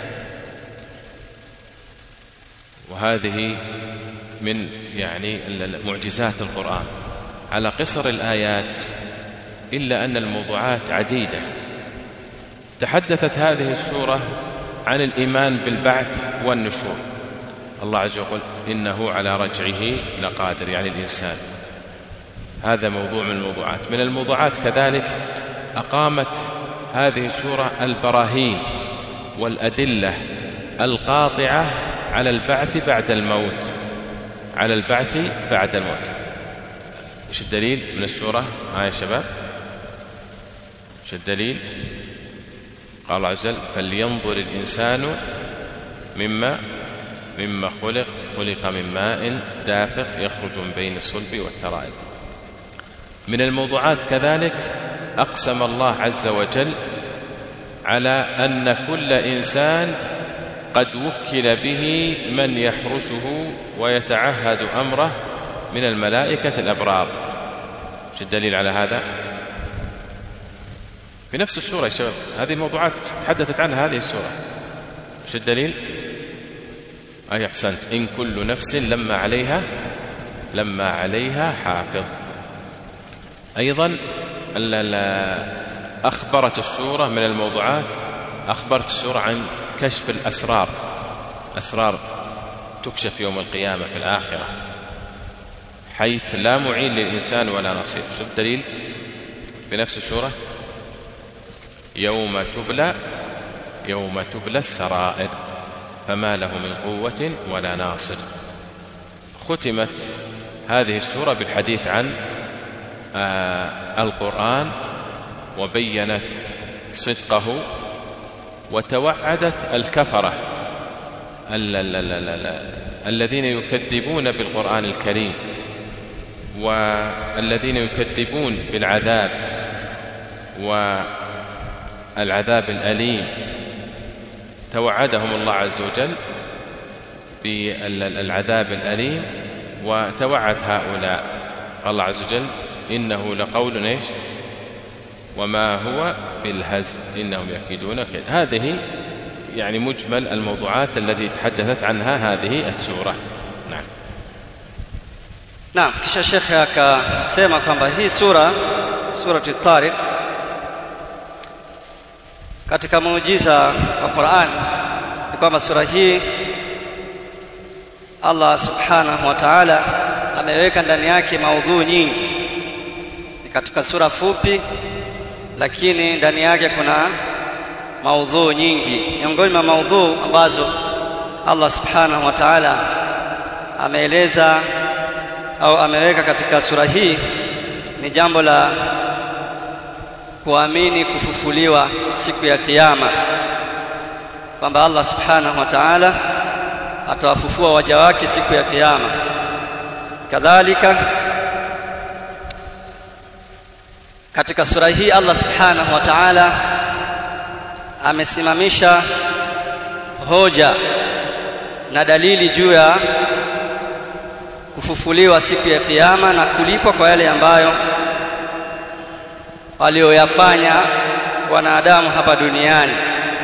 وهذه من يعني معجزات القرآن. على قصر الآيات إلا أن الموضوعات عديدة. تحدثت هذه السورة عن الإيمان بالبعث والنشور. الله عز وجل إنه على رجعه لقادر، يعني الإنسان. هذا موضوع من الموضوعات. من الموضوعات كذلك أقامت هذه السورة البراهين والأدلة القاطعة على البعث بعد الموت، على البعث بعد الموت. إيش الدليل من السورة؟ يا شباب، إيش الدليل؟ قال الله عز وجل فلينظر الإنسان مما خلق من ماء دافق يخرج من بين الصلب والترائب. من الموضوعات كذلك أقسم الله عز وجل على أن كل إنسان قد وكل به من يحرسه ويتعهد أمره من الملائكة الأبرار. ايش الدليل على هذا؟ في نفس السورة يا شباب، هذه موضوعات تحدثت عنها هذه السورة. ايش الدليل؟ أي أحسنت، إن كل نفس لما عليها حافظ. أيضا أخبرت السورة من الموضوعات، أخبرت السورة عن كشف الأسرار، أسرار تكشف يوم القيامة في الآخرة، حيث لا معين للإنسان ولا نصير. شو الدليل؟ في نفس السورة يوم تبلى السرائر فما له من قوة ولا ناصر. ختمت هذه السورة بالحديث عن القرآن وبينت صدقه وتوعدت الكفرة الذين يكذبون بالقرآن الكريم والذين يكذبون بالعذاب والعذاب الأليم. توعدهم الله عز وجل بالعذاب الأليم وتوعد هؤلاء. قال الله عز وجل إنه لقول إيش وما هو بالهزل إنهم يكيدون كيد. هذه يعني مجمل الموضوعات التي تحدثت عنها هذه السورة. نعم. Naam, kisha shekhe akasema kwamba hii surati Tariq katika muujiza wa Qur'an ni kwamba sura hii Allah subhanahu wa ta'ala ameweka ndani yake maudhui nyingi. Ni katika sura fupi lakini ndani yake kuna maudhui nyingi. Miongoni mwa maudhui ambazo Allah subhanahu wa ta'ala ameeleza au ameweka katika sura hii ni jambo la kuamini kufufuliwa siku ya kiyama, kwamba Allah subhanahu wa ta'ala atawafufua waja wake siku ya kiyama. Kadhalika katika sura hii Allah subhanahu wa ta'ala amesimamisha hoja na dalili juu ya kufufuliwa siku ya kiyama na kulipwa kwa yale ambayo walioyafanya wanadamu hapa duniani,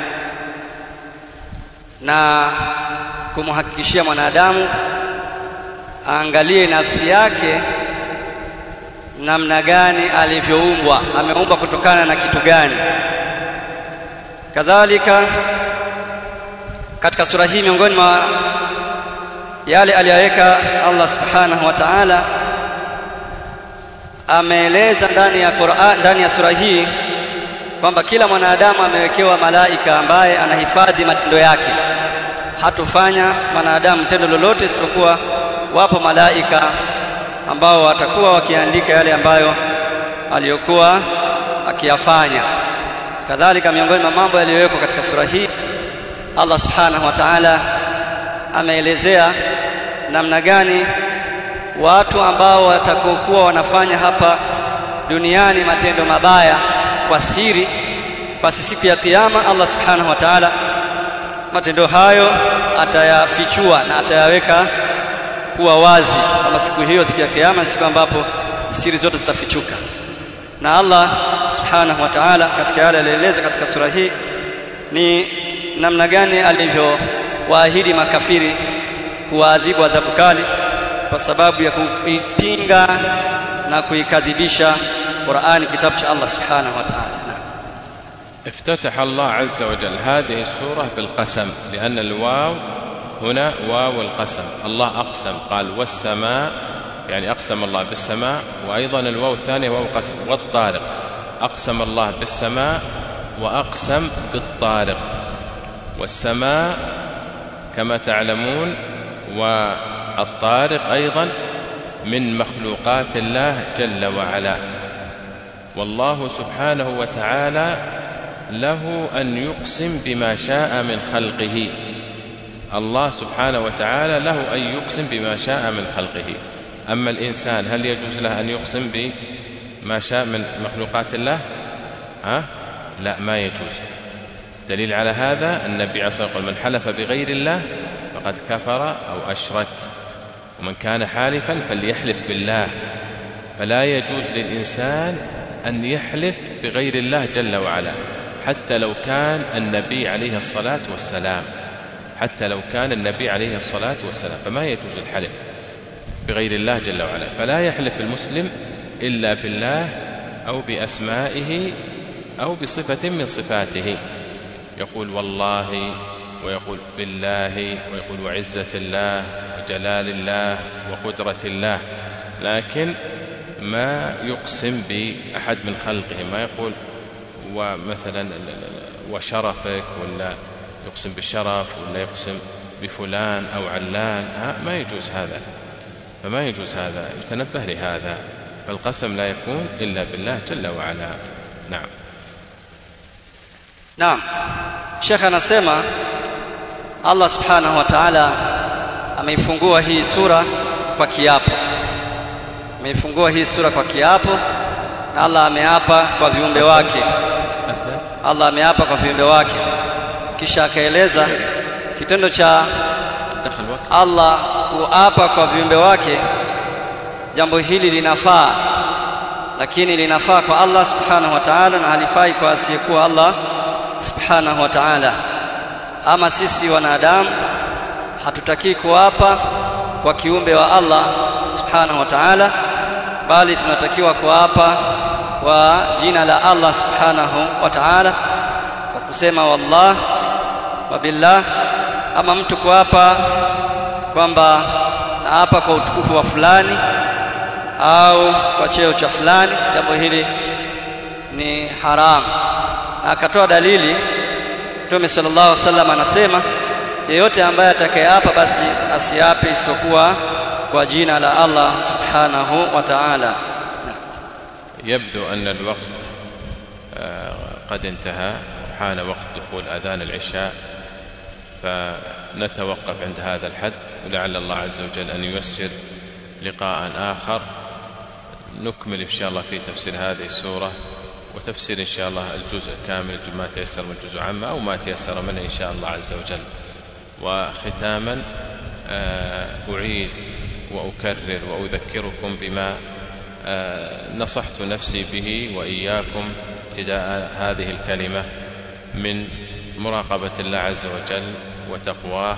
na kumhakikishia mwanadamu aangalie nafsi yake namna gani alivyoumbwa, ameumbwa kutokana na kitu gani. Kadhalika katika sura hii miongoni mwa yale aliyoweka Allah subhanahu wa ta'ala ameeleza ndani ya sura hii kwamba kila mwanadamu amewekewa malaika ambaye anahifadhi matendo yake. Hatufanya mwanadamu tendo lolote isipokuwa wapo malaika ambao watakuwa wakiandika yale ambayo aliyokuwa akiyafanya. Kadhalika miongoni mwa mambo yaliyowekwa katika sura hii Allah subhanahu wa ta'ala ameelezea namna gani watu ambao watakokuwa wanafanya hapa duniani matendo mabaya kwa siri, basi siku ya kiyama Allah subhanahu wa ta'ala matendo hayo atayafichua na atayaweka kuwa wazi, kama siku hiyo, siku ya kiyama, siku ambapo siri zote zitafichuka. Na Allah subhanahu wa ta'ala katika yale alieleza katika sura hii ni namna gani alivyowaahidi makafiri kuadhibu adhabu kali kwa sababu ya kuipinga na kuikadhibisha Qur'ani, kitabu cha Allah subhanahu wa ta'ala. افتتح الله عز وجل هذه السورة بالقسم، لأن الواو هنا واو القسم. الله أقسم قال والسماء، يعني أقسم الله بالسماء، وأيضا الواو الثانية واو القسم. والطارق، أقسم الله بالسماء وأقسم بالطارق. والسماء كما تعلمون والطارق أيضا من مخلوقات الله جل وعلا، والله سبحانه وتعالى له أن يقسم بما شاء من خلقه. الله سبحانه وتعالى له أن يقسم بما شاء من خلقه. أما الإنسان هل يجوز له أن يقسم بما شاء من مخلوقات الله؟ لا، ما يجوز. دليل على هذا النبي عليه الصلاة والسلام يقول من حلف بغير الله فقد كفر أو أشرك، ومن كان حالفا فليحلف بالله. فلا يجوز للإنسان أن يحلف بغير الله جل وعلا، حتى لو كان النبي عليه الصلاة والسلام، حتى لو كان النبي عليه الصلاة والسلام، فما يجوز الحلف بغير الله جل وعلا. فلا يحلف المسلم إلا بالله أو بأسمائه أو بصفة من صفاته، يقول والله، ويقول بالله، ويقول وعزة الله وجلال الله وقدرة الله، لكن ما يقسم بأحد من خلقه، ما يقول ومثلا وشرفك، ولا يقسم بالشرف، ولا يقسم بفلان أو علان، ما يجوز هذا. فما يجوز هذا، يتنبه لهذا. فالقسم لا يكون إلا بالله جل وعلا. نعم. Naam, Sheikh anasema Allah subhanahu wa ta'ala ameifungua hii sura kwa kiapo. Ameifungua hii sura kwa kiapo, na Allah ameapa kwa viumbe wake. Allah ameapa kwa viumbe wake. Kisha akaeleza kitendo cha Allah kuapa kwa viumbe wake, jambo hili linafaa, lakini linafaa kwa Allah subhanahu wa ta'ala na halifai kwa asiyekuwa Allah subhanahu wa ta'ala. Ama sisi wanadamu hatutaki kuapa kwa kiumbe wa Allah subhanahu wa ta'ala, bali tunatakiwa kuapa kwa jina la Allah subhanahu wa ta'ala kwa kusema wallah wa billah. Ama mtu kuapa kwamba naapa kwa utukufu wa fulani au kwa cheo cha fulani, jambo hili ni haram. Na akatoa dalili, Mtume sallallahu alaihi wasallam anasema yeyote ambaye atakayeapa basi asiape isipokuwa kwa jina la Allah subhanahu wa ta'ala. يبدو أن الوقت قد انتهى، حان وقت دخول أذان العشاء، فنتوقف عند هذا الحد، ولعل الله عز وجل أن ييسر لقاء آخر نكمل إن شاء الله في تفسير هذه السورة وتفسير إن شاء الله الجزء كامل، ما تيسر من الجزء عامة أو ما تيسر منه إن شاء الله عز وجل. وختاما أعيد وأكرر وأذكركم بما نصحت نفسي به وإياكم ابتداء هذه الكلمة من مراقبة الله عز وجل وتقواه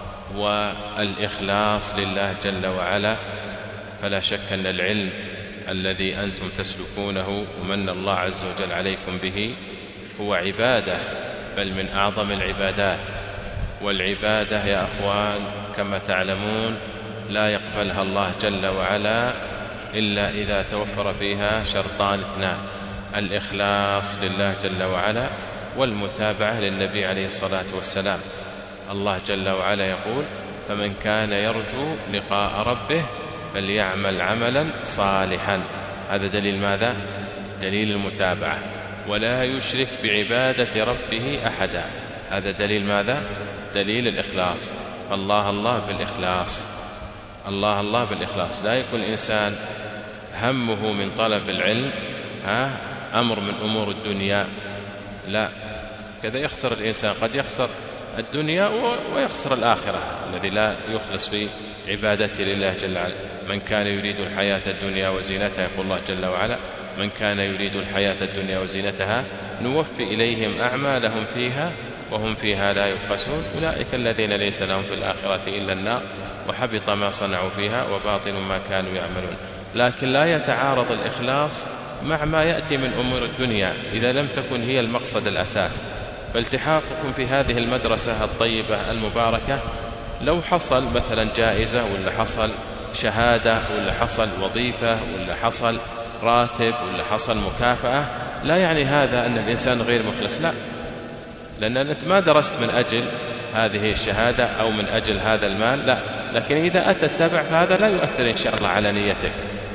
والإخلاص لله جل وعلا. فلا شك أن العلم الذي أنتم تسلكونه ومن الله عز وجل عليكم به هو عبادة، بل من أعظم العبادات. والعبادة يا أخوان كما تعلمون لا يقبلها الله جل وعلا إلا إذا توفر فيها شرطان اثنان: الإخلاص لله جل وعلا والمتابعة للنبي عليه الصلاة والسلام. الله جل وعلا يقول: فمن كان يرجو لقاء ربه فليعمل عملا صالحا. هذا دليل ماذا؟ دليل المتابعة. ولا يشرك بعبادة ربه أحدا. هذا دليل ماذا؟ دليل الإخلاص. الله الله بالإخلاص، الله الله بالإخلاص. لا يكون الإنسان همه من طلب العلم أمر من أمور الدنيا، لا، كذا يخسر الإنسان، قد يخسر الدنيا ويخسر الآخرة الذي لا يخلص في عبادته لله جل وعلا. من كان يريد الحياة الدنيا وزينتها، يقول الله جل وعلا: من كان يريد الحياة الدنيا وزينتها نوفي إليهم أعمالهم فيها وهم فيها لا يبخسون أولئك الذين ليس لهم في الآخرة إلا النار وحبط ما صنعوا فيها وباطل ما كانوا يعملون. لكن لا يتعارض الإخلاص مع ما يأتي من أمور الدنيا إذا لم تكن هي المقصد الأساس. فالتحاقكم في هذه المدرسة الطيبة المباركة لو حصل مثلا جائزة، ولا حصل شهادة، ولا حصل وظيفة، ولا حصل راتب، ولا حصل مكافأة، لا يعني هذا أن الإنسان غير مخلص، لا، لأن أنت ما درست من أجل هذه الشهادة أو من أجل هذا المال، لا. لكن إذا أتى التبع فهذا لا يؤثر إن شاء الله على نيتك.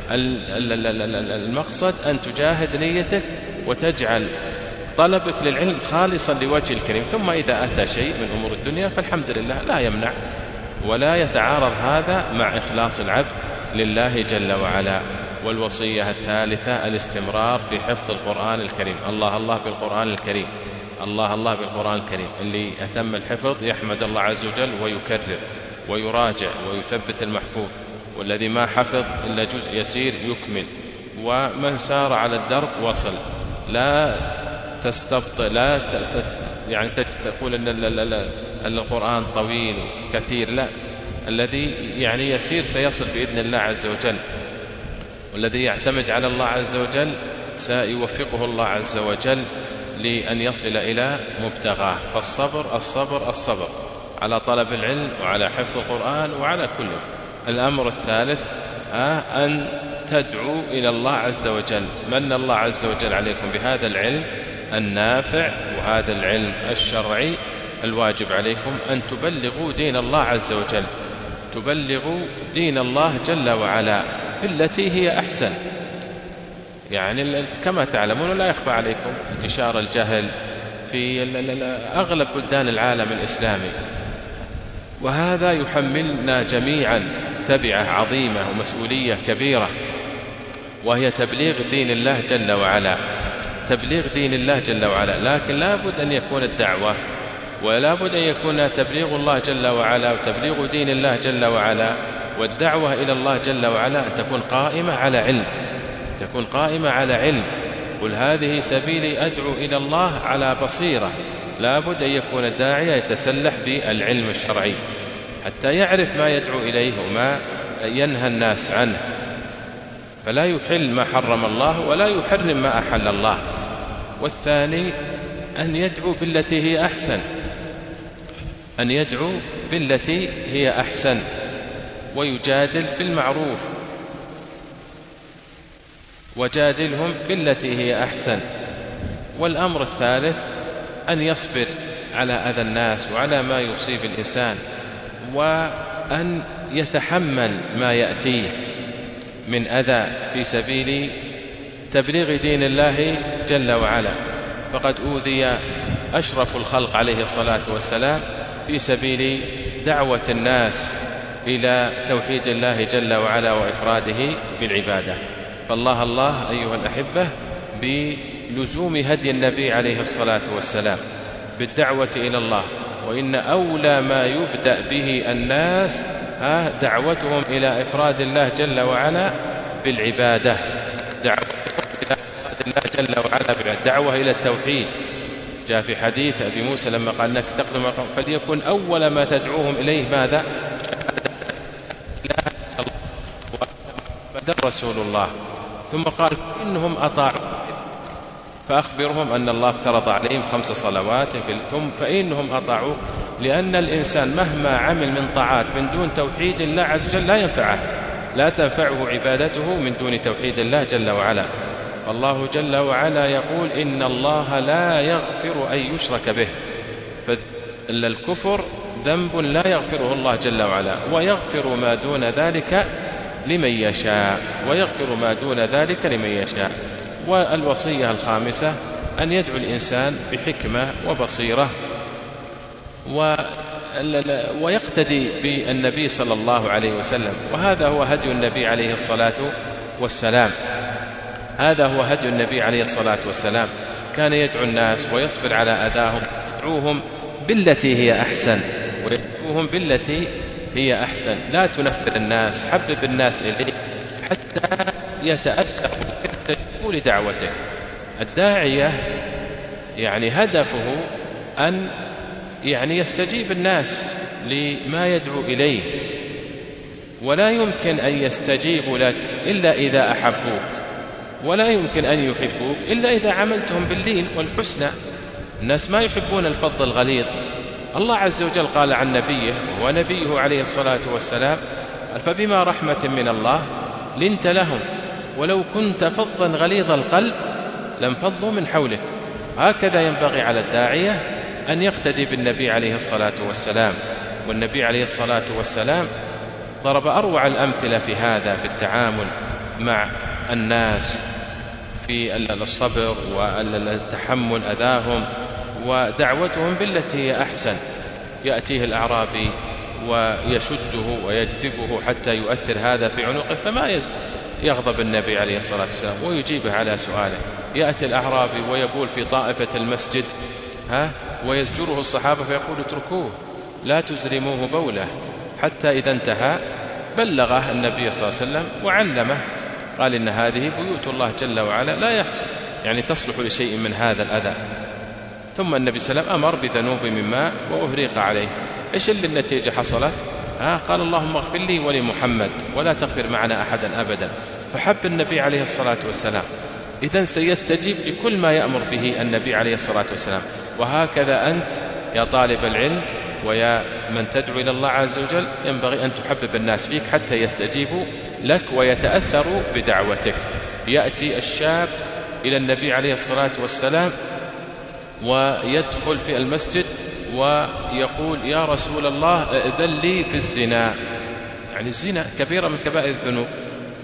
المقصد أن تجاهد نيتك وتجعل طلبك للعلم خالصا لوجه الكريم. ثم إذا أتى شيء من أمور الدنيا فالحمد لله لا يمنع، ولا يتعارض هذا مع إخلاص العبد لله جل وعلا. والوصية الثالثة الاستمرار في حفظ القرآن الكريم. الله الله بالقرآن الكريم، الله الله بالقرآن الكريم. اللي أتم الحفظ يحمد الله عز وجل ويكرر ويراجع ويثبت المحفوظ، والذي ما حفظ إلا جزء يسير يكمل. ومن سار على الدرب وصل. لا تستبطئ، لا يعني تقول أن القرآن طويل كثير، لا، الذي يعني يسير سيصل بإذن الله عز وجل. والذي يعتمد على الله عز وجل سيوفقه الله عز وجل لأن يصل إلى مبتغاه. فالصبر الصبر الصبر على طلب العلم وعلى حفظ القرآن وعلى كل. الأمر الثالث أن تدعو إلى الله عز وجل. من الله عز وجل عليكم بهذا العلم النافع وهذا العلم الشرعي. الواجب عليكم أن تبلغوا دين الله عز وجل، تبلغوا دين الله جل وعلا بالتي هي أحسن. يعني كما تعلمون لا يخفى عليكم انتشار الجهل في أغلب بلدان العالم الإسلامي. وهذا يحملنا جميعا تبعة عظيمة ومسؤولية كبيرة، وهي تبليغ دين الله جل وعلا، تبليغ دين الله جل وعلا. لكن لا بد أن يكون الدعوة، ولا بد أن يكون تبليغ الله جل وعلا وتبليغ دين الله جل وعلا والدعوة إلى الله جل وعلا أن تكون قائمة على علم، تكون قائمة على علم. قل هذه سبيلي أدعو إلى الله على بصيرة. لا بد أن يكون الداعية يتسلح بالعلم الشرعي حتى يعرف ما يدعو إليه وما ينهى الناس عنه، فلا يحل ما حرم الله ولا يحرم ما أحل الله. والثاني أن يدعو بالتي هي أحسن، أن يدعو بالتي هي أحسن ويجادل بالمعروف، وجادلهم بالتي هي أحسن. والأمر الثالث أن يصبر على أذى الناس وعلى ما يصيب الإنسان، وأن يتحمل ما يأتيه من أذى في سبيل تبليغ دين الله جل وعلا. فقد أوذي أشرف الخلق عليه الصلاة والسلام في سبيل دعوة الناس إلى توحيد الله جل وعلا وإفراده بالعبادة. فالله الله أيها الأحبة بلزوم هدي النبي عليه الصلاة والسلام بالدعوة إلى الله، وإن أولى ما يبدأ به الناس دعوتهم إلى إفراد الله جل وعلا بالعبادة، دعوة إلى إفراد الله جل وعلا بالدعوة إلى التوحيد. جاء في حديث أبي موسى لما قال لك تقدم فليكن أول ما تدعوهم إليه ماذا؟ محمد رسول الله. ثم قال إنهم أطاعوا فأخبرهم أن الله افترض عليهم 5 صلوات ثم فإنهم أطاعوا، لأن الإنسان مهما عمل من طاعات من دون توحيد الله عز وجل لا ينفعه، لا تنفعه عبادته من دون توحيد الله جل وعلا. فالله جل وعلا يقول إن الله لا يغفر أن يشرك به، فالكفر ذنب لا يغفره الله جل وعلا، ويغفر ما دون ذلك لمن يشاء، ويغفر ما دون ذلك لمن يشاء. والوصية الخامسة أن يدعو الإنسان بحكمة وبصيرة ويقتدي بالنبي صلى الله عليه وسلم، وهذا هو هدي النبي عليه الصلاة والسلام. هذا هو هدي النبي عليه الصلاة والسلام، كان يدعو الناس ويصبر على أذاهم، يدعوهم بالتي هي أحسن، ويدعوهم بالتي هي أحسن. لا تنفر الناس، حبب الناس إليه حتى يتأثر ويستجيبوا لدعوتك. الداعية يعني هدفه أن يستجيب الناس لما يدعو إليه، ولا يمكن أن يستجيبوا لك إلا إذا أحبوك، ولا يمكن أن يحبوك إلا إذا عملتهم باللين والحسنى. الناس ما يحبون الفظ الغليظ. الله عز وجل قال عن نبيه ونبيه عليه الصلاة والسلام فبما رحمة من الله لنت لهم ولو كنت فظا غليظ القلب لانفضوا من حولك. هكذا ينبغي على الداعية أن يقتدي بالنبي عليه الصلاة والسلام. والنبي عليه الصلاة والسلام ضرب أروع الأمثلة في هذا، في التعامل مع الناس، في الصبر والتحمل أذاهم ودعوتهم بالتي هي أحسن. يأتيه الأعرابي ويشده ويجذبه حتى يؤثر هذا في عنقه فما يغضب النبي عليه الصلاة والسلام ويجيبه على سؤاله. يأتي الأعرابي ويبول في طائفة المسجد ويزجره الصحابة فيقول اتركوه لا تزرموه بوله، حتى إذا انتهى بلغه النبي صلى الله عليه وسلم وعلمه، قال إن هذه بيوت الله جل وعلا لا يحصل تصلح لشيء من هذا الأذى. ثم النبي صلى الله عليه وسلم أمر بذنوب من ماء وأهريق عليه. إيش اللي النتيجة حصلت؟ قال اللهم اغفر لي ولمحمد ولا تغفر معنا أحدا أبدا. فحب النبي عليه الصلاة والسلام، إذن سيستجيب لكل ما يأمر به النبي عليه الصلاة والسلام. وهكذا أنت يا طالب العلم ويا من تدعو إلى الله عز وجل ينبغي أن تحبب الناس فيك حتى يستجيبوا لك ويتأثروا بدعوتك. يأتي الشاب إلى النبي عليه الصلاة والسلام ويدخل في المسجد ويقول يا رسول الله ائذن لي في الزنا. يعني الزنا كبيرة من كبائر الذنوب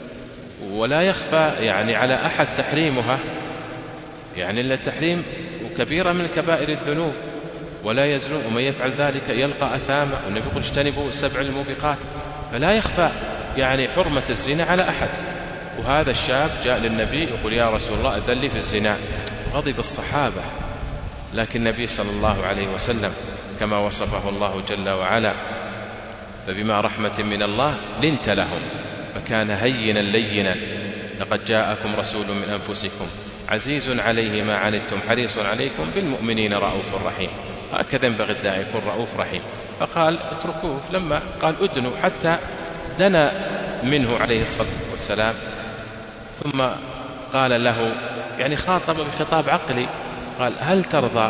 ولا يخفى على أحد تحريمها، التحريم كبيرة من كبائر الذنوب ولا يزنون ومن يفعل ذلك يلقى أثاما، والنبي يقول اجتنبوا السبع الموبقات، فلا يخفى يعني حرمة الزنا على أحد. وهذا الشاب جاء للنبي يقول يا رسول الله أذن لي في الزنا، غضب الصحابة، لكن النبي صلى الله عليه وسلم كما وصفه الله جل وعلا فبما رحمة من الله لنت لهم فكان هينا لينا لقد جاءكم رسول من أنفسكم عزيز عليه ما عنتم حريص عليكم بالمؤمنين رؤوف رحيم. هكذا ينبغي الداعي يكون رؤوف رحيم. فقال اتركوه، لما قال ادنوا حتى دنا منه عليه الصلاة والسلام، ثم قال له يعني خاطب بخطاب عقلي، قال هل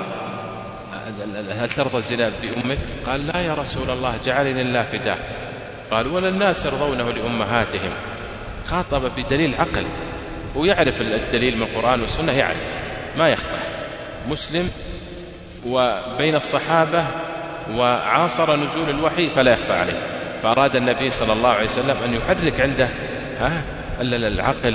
ترضى الزنا بأمك؟ قال لا يا رسول الله جعلني الله فداه. قال ولا الناس يرضونه لأمهاتهم. خاطب بدليل عقل، ويعرف الدليل من القرآن والسنة، يعرف ما يخفى، مسلم وبين الصحابة وعاصر نزول الوحي فلا يخفى عليه. فأراد النبي صلى الله عليه وسلم أن يحرك عنده العقل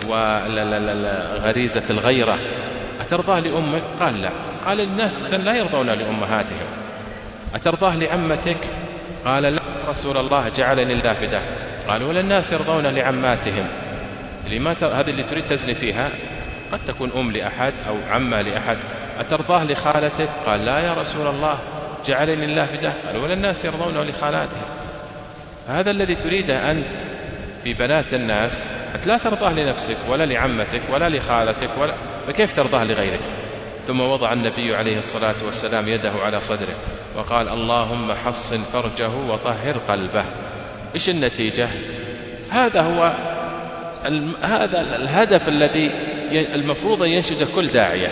وغريزة الغيرة. أترضاه لأمك؟ قال لا. قال الناس لا يرضون لأمهاتهم. أترضاه لعمتك؟ قال لا رسول الله جعلني الله فداه. قال ولا الناس يرضون لعماتهم. هذه اللي تريد تزني فيها قد تكون أم لأحد أو عمة لأحد. أترضاه لخالتك؟ قال لا يا رسول الله جعلني الله فداه. قال ولا الناس يرضونه لخالاتهم. هذا الذي تريده أنت في بنات الناس لا ترضاه لنفسك ولا لعمتك ولا لخالتك فكيف ترضاه لغيرك؟ ثم وضع النبي عليه الصلاة والسلام يده على صدره وقال اللهم حصن فرجه وطهر قلبه. إيش النتيجة؟ هذا هو هذا الهدف الذي المفروض أن ينشد كل داعية،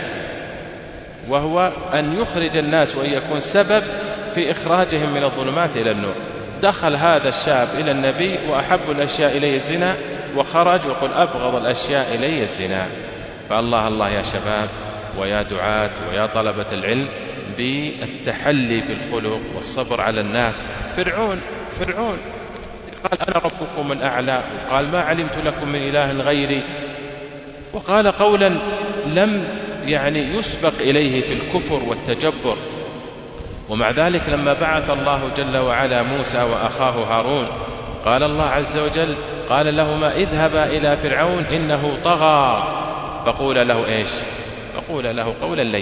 وهو أن يخرج الناس وأن يكون سبب في إخراجهم من الظلمات إلى النور. دخل هذا الشاب إلى النبي وأحب الأشياء إليه الزنا، وخرج وقل أبغض الأشياء إليه الزنا. فالله الله يا شباب ويا دعاة ويا طلبة العلم بالتحلي بالخلق والصبر على الناس. فرعون قال أنا ربكم الأعلى، وقال ما علمت لكم من إله غيري، وقال قولا لم يسبق إليه في الكفر والتجبر. ومع ذلك لما بعث الله جل وعلا موسى وأخاه هارون قال الله عز وجل قال لهما اذهبا إلى فرعون إنه طغى فقول له إيش؟ فقول له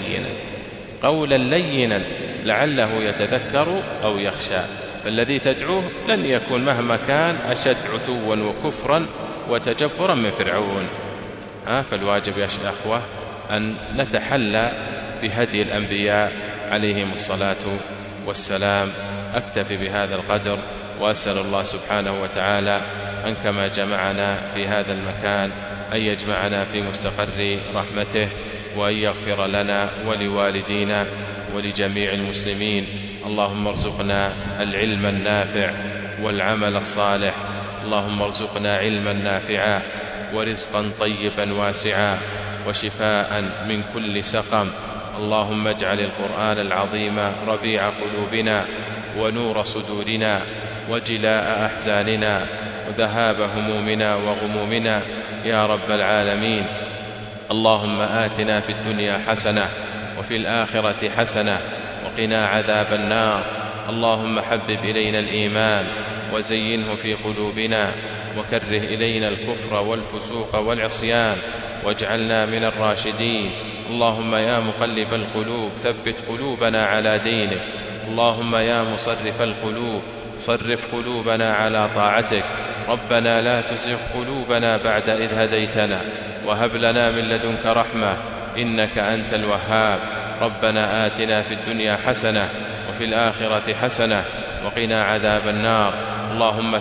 قولا لينا لعله يتذكر أو يخشى. فالذي تدعوه لن يكون مهما كان أشد عتوا وكفرا وتجبرا من فرعون. فالواجب يا أخوة أن نتحلى بهدي الأنبياء عليهم الصلاة والسلام. أكتفي بهذا القدر، وأسأل الله سبحانه وتعالى أن كما جمعنا في هذا المكان أن يجمعنا في مستقر رحمته، وأن يغفر لنا ولوالدينا ولجميع المسلمين. اللهم ارزقنا العلم النافع والعمل الصالح. اللهم ارزقنا علما نافعا ورزقا طيبا واسعا وشفاء من كل سقم. اللهم اجعل القرآن العظيم ربيع قلوبنا ونور صدورنا وجلاء أحزاننا وذهاب همومنا وغمومنا يا رب العالمين. اللهم آتنا في الدنيا حسنة وفي الآخرة حسنة وقنا عذاب النار. اللهم حبب إلينا الإيمان وزينه في قلوبنا وكره إلينا الكفر والفسوق والعصيان واجعلنا من الراشدين. اللهم يا مقلب القلوب ثبت قلوبنا على دينك. اللهم يا مصرف القلوب صرف قلوبنا على طاعتك. ربنا لا تزغ قلوبنا بعد إذ هديتنا وهب لنا من لدنك رحمة إنك أنت الوهاب. ربنا آتنا في الدنيا حسنة وفي الآخرة حسنة وقنا عذاب النار. اللهم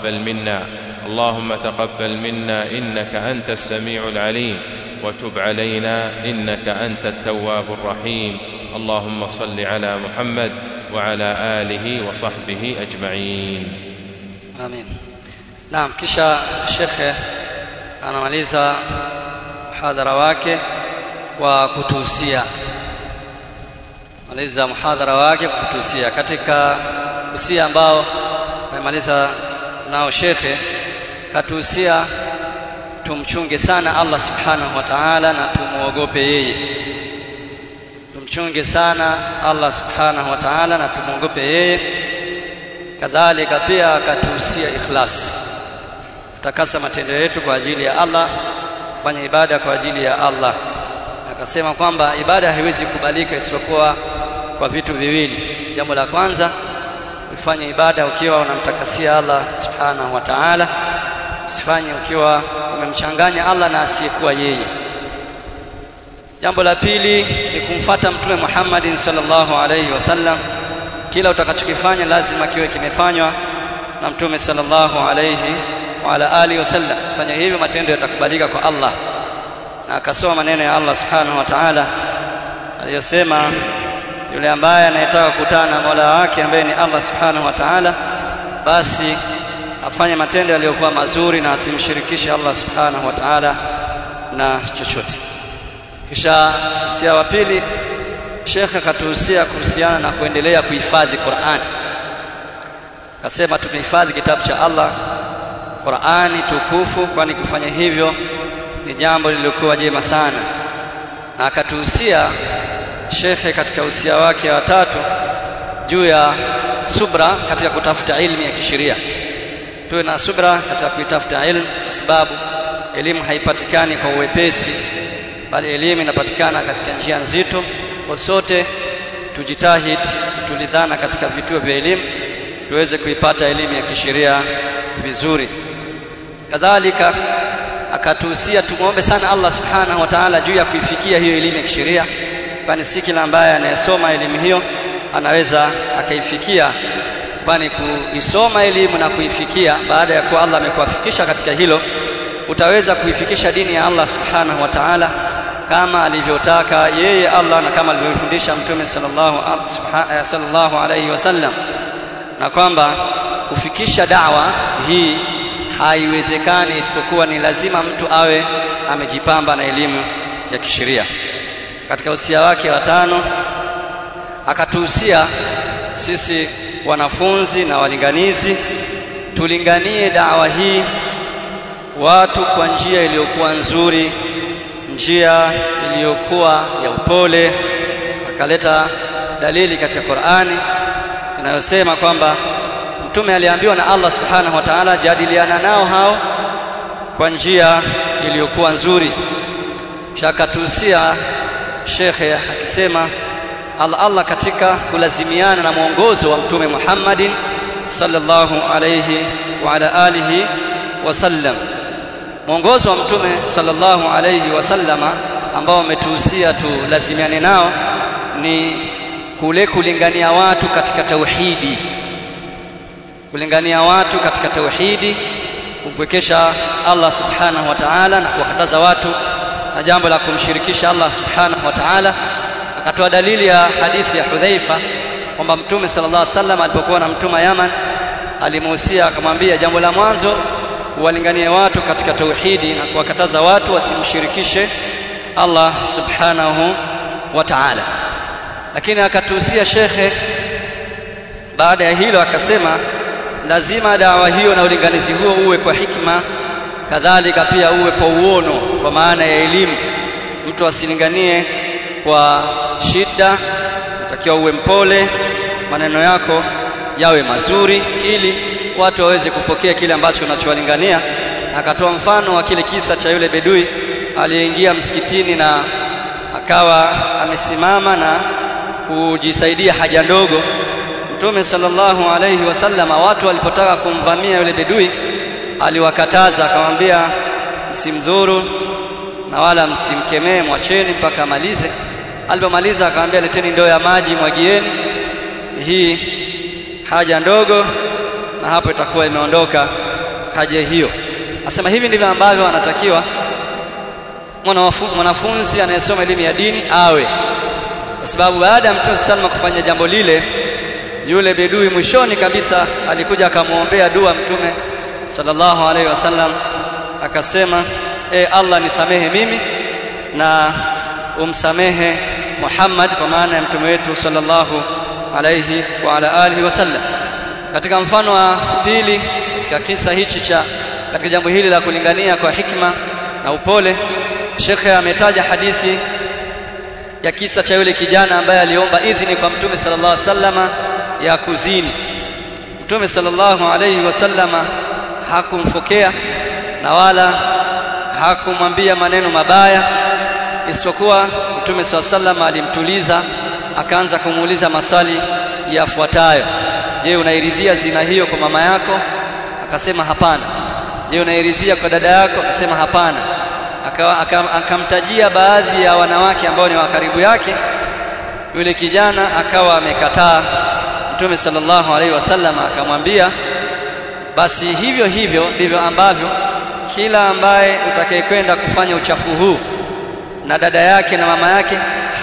تقبل منا إنك أنت السميع العليم، وتب علينا إنك أنت التواب الرحيم. اللهم صل على محمد وعلى آله وصحبه أجمعين. آمين. Naam, kisha shekhe anamaliza muhadhara wake kwa kutuhusia. Katika usia ambao amemaliza nao shekhe, katuhusia tumchunge sana Allah subhanahu wa ta'ala na tumuogope yeye. tumchunge sana Allah subhanahu wa ta'ala na tumuogope yeye. Kadhalika pia akatuhusia ikhlas, tutakasa matendo yetu kwa ajili ya Allah, kufanya ibada kwa ajili ya Allah. Akasema kwamba ibada haiwezi kubalika isipokuwa kwa vitu viwili. Jambo la kwanza, ufanye ibada ukiwa unamtakasia Allah subhanahu wa ta'ala, usifanye ukiwa umemchanganya Allah na asiyekuwa yeye. Jambo la pili ni kumfuata Mtume Muhammad sallallahu alayhi wasallam. Kila utakachokifanya lazima kiwe kimefanywa na Mtume sallallahu alayhi wa ala alihi wasallam. Fanya hivyo, matendo yatakubalika kwa Allah. Na akasoma maneno ya Allah subhanahu wa ta'ala aliyosema, yule ambaye anayetaka kukutana na Mola wake ambaye ni Allah subhanahu wa ta'ala, basi afanye matendo yaliyokuwa mazuri na asimshirikishe Allah subhanahu wa ta'ala na chochote. Kisha usia wa pili, Sheikh akatuhusia kuhusiana na kuendelea kuhifadhi Qur'an. Akasema tumehifadhi kitabu cha Allah, Qur'ani tukufu, kwani kufanya hivyo ni jambo lililokuwa jema sana. Na akatuhusia Sheikh katika usia wake wa tatu juu ya subra katika kutafuta ilmu ya kisheria. Tuwe na subra katika kutafuta ilmu, kwa sababu elimu haipatikani kwa uwepesi, bali elimu inapatikana katika njia nzito. Kwa sote tujitahidi tulizana katika vituo vya elimu tuweze kuipata elimu ya kisheria vizuri. Kadhalika akatuhusia tumuombe sana Allah subhanahu wa ta'ala juu ya kuifikia hiyo elimu ya kisheria, kwani si kila ambaye anayesoma elimu hiyo anaweza akaifikia, kwani kuisoma elimu na kuifikia baada ya kuwa Allah amekuafikisha katika hilo, utaweza kuifikisha dini ya Allah subhanahu wa ta'ala kama alivyotaka yeye Allah na kama alivyofundisha Mtume sallallahu alayhi wasallam, na kwamba kufikisha da'wa hii haiwezekani isipokuwa ni lazima mtu awe amejipamba na elimu ya kisheria. Katika usia wake wa tano akatuhusia sisi wanafunzi na walinganizi tulinganie da'wa hii watu kwa njia iliyokuwa nzuri, njia iliyokuwa ya upole. Akaleta dalili katika Qur'ani inayosema kwamba Mtume aliambiwa na Allah subhanahu wa ta'ala, jadiliana nao hao kwa njia iliyokuwa nzuri. Shakatuhusia Shekhe akisema Allah katika kulazimiana na mwongozo wa Mtume Muhammadin sallallahu alayhi wa ala alihi wasallam. Mwongozo wa Mtume sallallahu alayhi wasallama ambao umetuhusia tulazimiane nao ni kule kulingania watu katika tauhidi, kulingania watu katika tauhidi, kumpwekesha Allah subhanahu wa ta'ala na kuwakataza watu na jambo la kumshirikisha Allah subhanahu wa ta'ala. Akatoa dalili ya hadithi ya Hudhaifa kwamba Mtume sallallahu alaihi wasallam alipokuwa na mtuma Yaman alimuhusia akamwambia, jambo la mwanzo walinganie watu katika tauhidi na kuwakataza watu wasimshirikishe Allah subhanahu wa ta'ala. Lakini akatuhusia shekhe baada ya hilo akasema, lazima dawa hiyo na ulinganizi huo uwe kwa hikma, kadhalika pia uwe kwa uono, kwa maana ya elimu. Mtu asilinganie kwa shida, unatakiwa uwe mpole, maneno yako yawe mazuri ili watu waweze kupokea kile ambacho unachowalingania. Akatoa mfano wa kile kisa cha yule bedui aliyeingia msikitini na akawa amesimama na kujisaidia haja ndogo. Mtume sallallahu alayhi wasallam watu walipotaka kumvamia yule bedui aliwakataza, akamwambia msimdhuru na wala msimkemee, mwacheni mpaka amalize. Alipomaliza akamwambia leteni ndoo ya maji, mwagieni hii haja ndogo, na hapo itakuwa imeondoka haja hiyo. Asema hivi ndivyo ambavyo anatakiwa mwanafunzi anayesoma elimu ya dini awe, kwa sababu baada ya Mtume sallallahu kufanya jambo lile, yule bedui mwishoni kabisa alikuja akamwombea dua Mtume sallallahu alaihi wasallam, akasema Allah nisamehe mimi na umsamehe Muhammad, kwa maana ya mtume wetu sallallahu alaihi wa ala alihi wasallam. Katika mfano wa pili katika kisa hichi cha katika jambo hili la kulingania kwa hikma na upole, Sheikh ametaja hadithi ya kisa cha yule kijana ambaye aliomba idhini kwa Mtume sallallahu alaihi wasallama ya kuzini. Mtume sallallahu alaihi wasallama hakumfokea na wala hakumwambia maneno mabaya, isipokuwa Mtume sallallahu alaihi wasallama alimtuliza, akaanza kumuuliza maswali yafuatayo: je, unairidhia zina hiyo kwa mama yako? Akasema hapana. Je, unairidhia kwa dada yako? Akasema hapana. Akamtajia baadhi ya wanawake ambao ni wa karibu yake. Yule kijana akawa amekataa. Mtume sallallahu alaihi wasallam akamwambia, basi hivyo hivyo ndivyo ambavyo kila ambaye utakayekwenda kufanya uchafu huu na dada yake na mama yake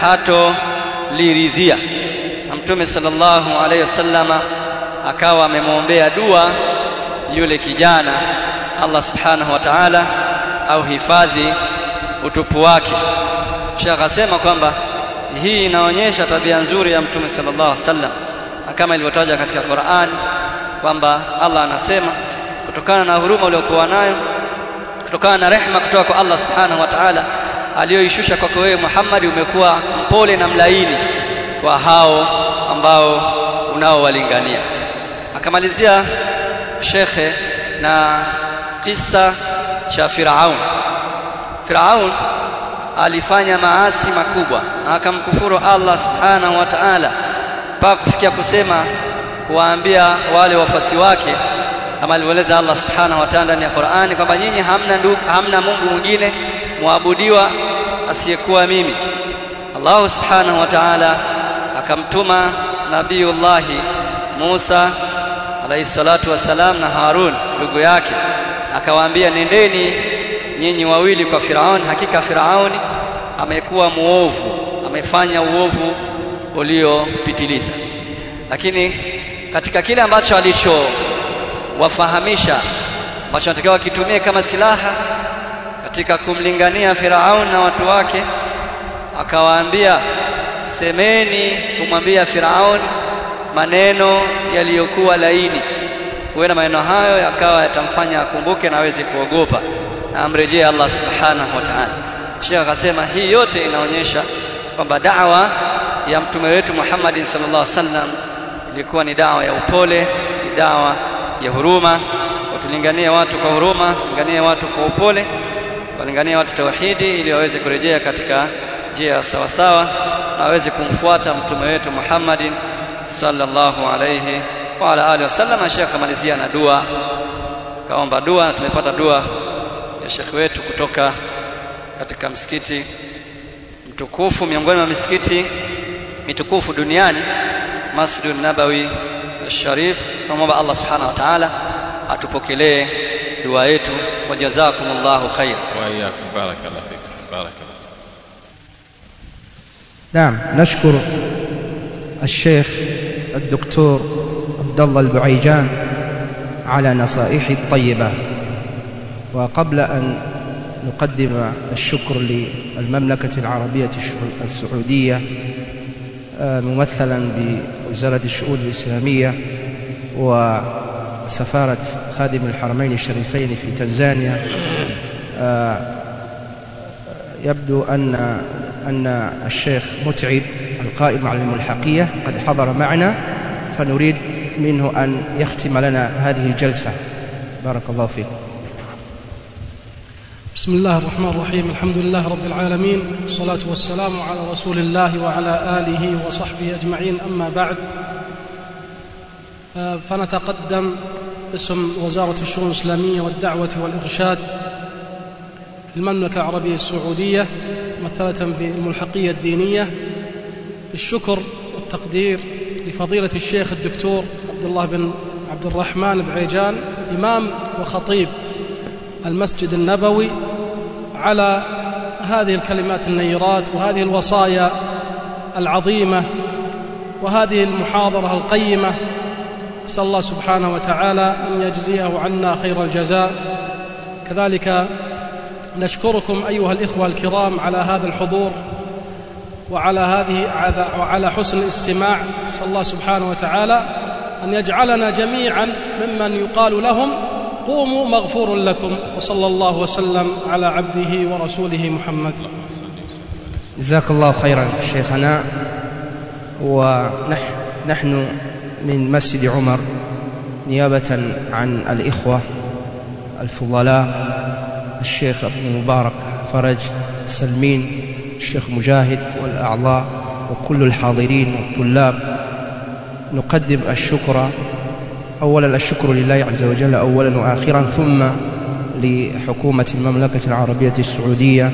hatoliridhia. Na Mtume sallallahu alaihi wasallama akawa amemwombea dua yule kijana, Allah subhanahu wa ta'ala au hifadhi utupu wake. Kisha akasema kwamba hii inaonyesha tabia nzuri ya Mtume sallallahu alaihi wasallam, kama ilivyotajwa katika Qur'an kwamba Allah anasema kutokana na huruma uliyokuwa nayo, kutokana na rehema kutoka kwa Allah subhanahu wa ta'ala aliyoishusha kwako wewe Muhammad, umekuwa mpole na mlaini kwa hao ambao unaowalingania. Akamalizia shekhe na kisa cha Firaun. Firaun alifanya maasi makubwa na akamkufuru Allah subhanahu wa ta'ala, mpaka kufikia kusema kuwaambia wale wafasi wake kama alivyoeleza Allah subhanahu wa ta'ala ndani ya Qur'ani kwamba nyinyi hamna Mungu mwingine muabudiwa asiyekuwa mimi. Allah subhanahu wa ta'ala akamtuma Nabiiullah Musa alayhi salatu wasalam na Harun ndugu yake, akawaambia nendeni nyinyi wawili kwa Firaun, hakika Firauni amekuwa muovu, amefanya uovu uliopitiliza. Lakini katika kile ambacho alichowafahamisha, ambacho wanatakiwa wakitumie kama silaha katika kumlingania Firaun na watu wake, akawaambia semeni kumwambia Firaun maneno yaliyokuwa laini, huenda maneno hayo yakawa yatamfanya akumbuke na aweze kuogopa na amrejee Allah subhanahu wa ta'ala. Sheikh akasema hii yote inaonyesha kwamba da'wa ya mtume wetu Muhammad sallallahu alaihi wasallam ilikuwa ni da'wa ya upole, ni da'wa ya huruma. Watulinganie watu kwa huruma, tulinganie watu kwa upole, walinganie watu tauhidi ili waweze kurejea katika njia sawa sawa na waweze kumfuata mtume wetu Muhammad sallallahu alayhi wa ala alihi wasallam. Sheikh kamalizia na dua, kaomba dua, na tumepata dua ya Sheikh wetu kutoka katika msikiti mtukufu, miongoni mwa misikiti mitukufu duniani, Masjidun Nabawi Al-Sharif. Tunaomba Allah subhanahu wa ta'ala atupokelee dua yetu. Wa jazakumullahu khair. Wa iyyakum, barakallahu fikum, barakallahu. نعم، نشكر الشيخ الدكتور عبد الله البعيجان على نصائحه الطيبة. وقبل أن نقدم الشكر للمملكة العربية السعودية ممثلا بوزارة الشؤون الإسلامية وسفارة خادم الحرمين الشريفين في تنزانيا، يبدو أن الشيخ متعب القائم على الملحقية قد حضر معنا، فنريد منه أن يختم لنا هذه الجلسة. بارك الله فيك. بسم الله الرحمن الرحيم. الحمد لله رب العالمين، والصلاة والسلام على رسول الله وعلى آله وصحبه أجمعين. أما بعد، فنتقدم باسم وزارة الشؤون الإسلامية والدعوة والإرشاد في المملكة العربية السعودية ممثلة في الملحقية الدينية بالشكر والتقدير لفضيلة الشيخ الدكتور عبد الله بن عبد الرحمن بعيجان، إمام وخطيب المسجد النبوي، على هذه الكلمات النيرات وهذه الوصايا العظيمة وهذه المحاضرة القيمة. أسأل الله سبحانه وتعالى أن يجزيه عنا خير الجزاء. كذلك نشكركم أيها الإخوة الكرام على هذا الحضور وعلى حسن الاستماع. أسأل الله سبحانه وتعالى أن يجعلنا جميعا ممن يقال لهم قوموا مغفور لكم. وصلى الله وسلم على عبده ورسوله محمد. جزاك الله خيرا شيخنا. ونحن من مسجد عمر نيابة عن الإخوة الفضلاء الشيخ ابن مبارك فرج سلمين، الشيخ مجاهد والأعضاء وكل الحاضرين والطلاب، نقدم الشكر أولا الشكر لله عز وجل أولا وآخرا، ثم لحكومة المملكة العربية السعودية،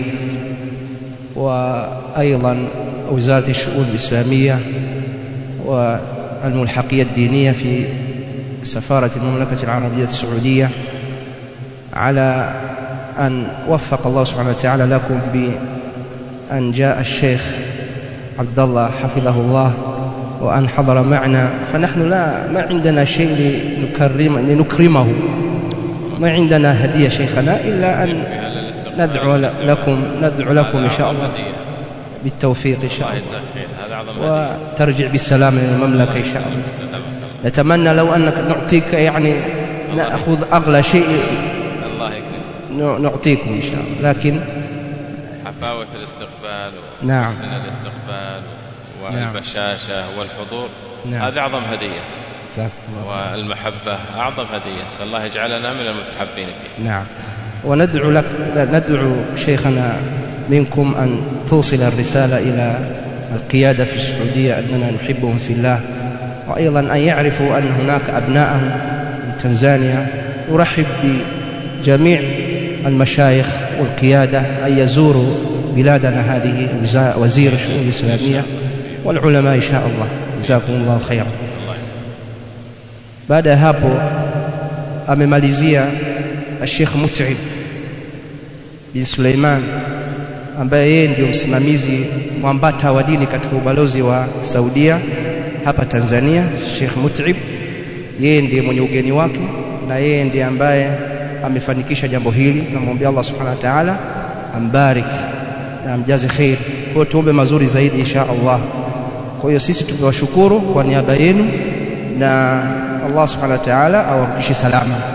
وأيضا وزارة الشؤون الإسلامية والملحقية الدينية في سفارة المملكة العربية السعودية، على أن وفق الله سبحانه وتعالى لكم بأن جاء الشيخ عبد الله حفظه الله وأن حضر معنا. فنحن ما عندنا شيء لنكرمه، ما عندنا هدية شيخنا إلا أن ندعو لكم إن شاء الله بالتوفيق إن شاء الله، وترجع بالسلام إلى المملكة إن شاء الله. نتمنى لو أنك نعطيك يعني نأخذ أغلى شيء الله يكرمك نعطيكم إن شاء الله، لكن حفاوة الاستقبال نعم وحسن الاستقبال والبشاشة والحضور نعم. هذا أعظم هدية، جزاك الله. والمحبة أعظم هدية، أسأل الله يجعلنا من المتحبين فيه. نعم. ندعو شيخنا منكم أن توصل الرسالة إلى القيادة في السعودية أننا نحبهم في الله، وأيضا أن يعرفوا أن هناك أبناءهم من تنزانيا. نرحب بجميع المشايخ والقيادة أن يزوروا بلادنا هذه، وزير الشؤون الإسلامية والعلماء إن شاء الله. جزاكم الله خيرا. Baada ya hapo amemalizia Sheikh Mut'ib bin Suleiman ambaye yeye ndio msimamizi mwambata wa dini katika ubalozi wa Saudia hapa Tanzania. Sheikh Mut'ib yeye ndiye mwenye ugeni wake na yeye ndiye ambaye amefanikisha jambo hili. Tunamwomba Allah Subhanahu wa Ta'ala ambarik na amjaze khair. Kwa hiyo tuombe mazuri zaidi insha Allah. Kwa hiyo sisi tunawashukuru kwa niaba yenu na Allah Subhanahu wa Ta'ala awarudishe salama.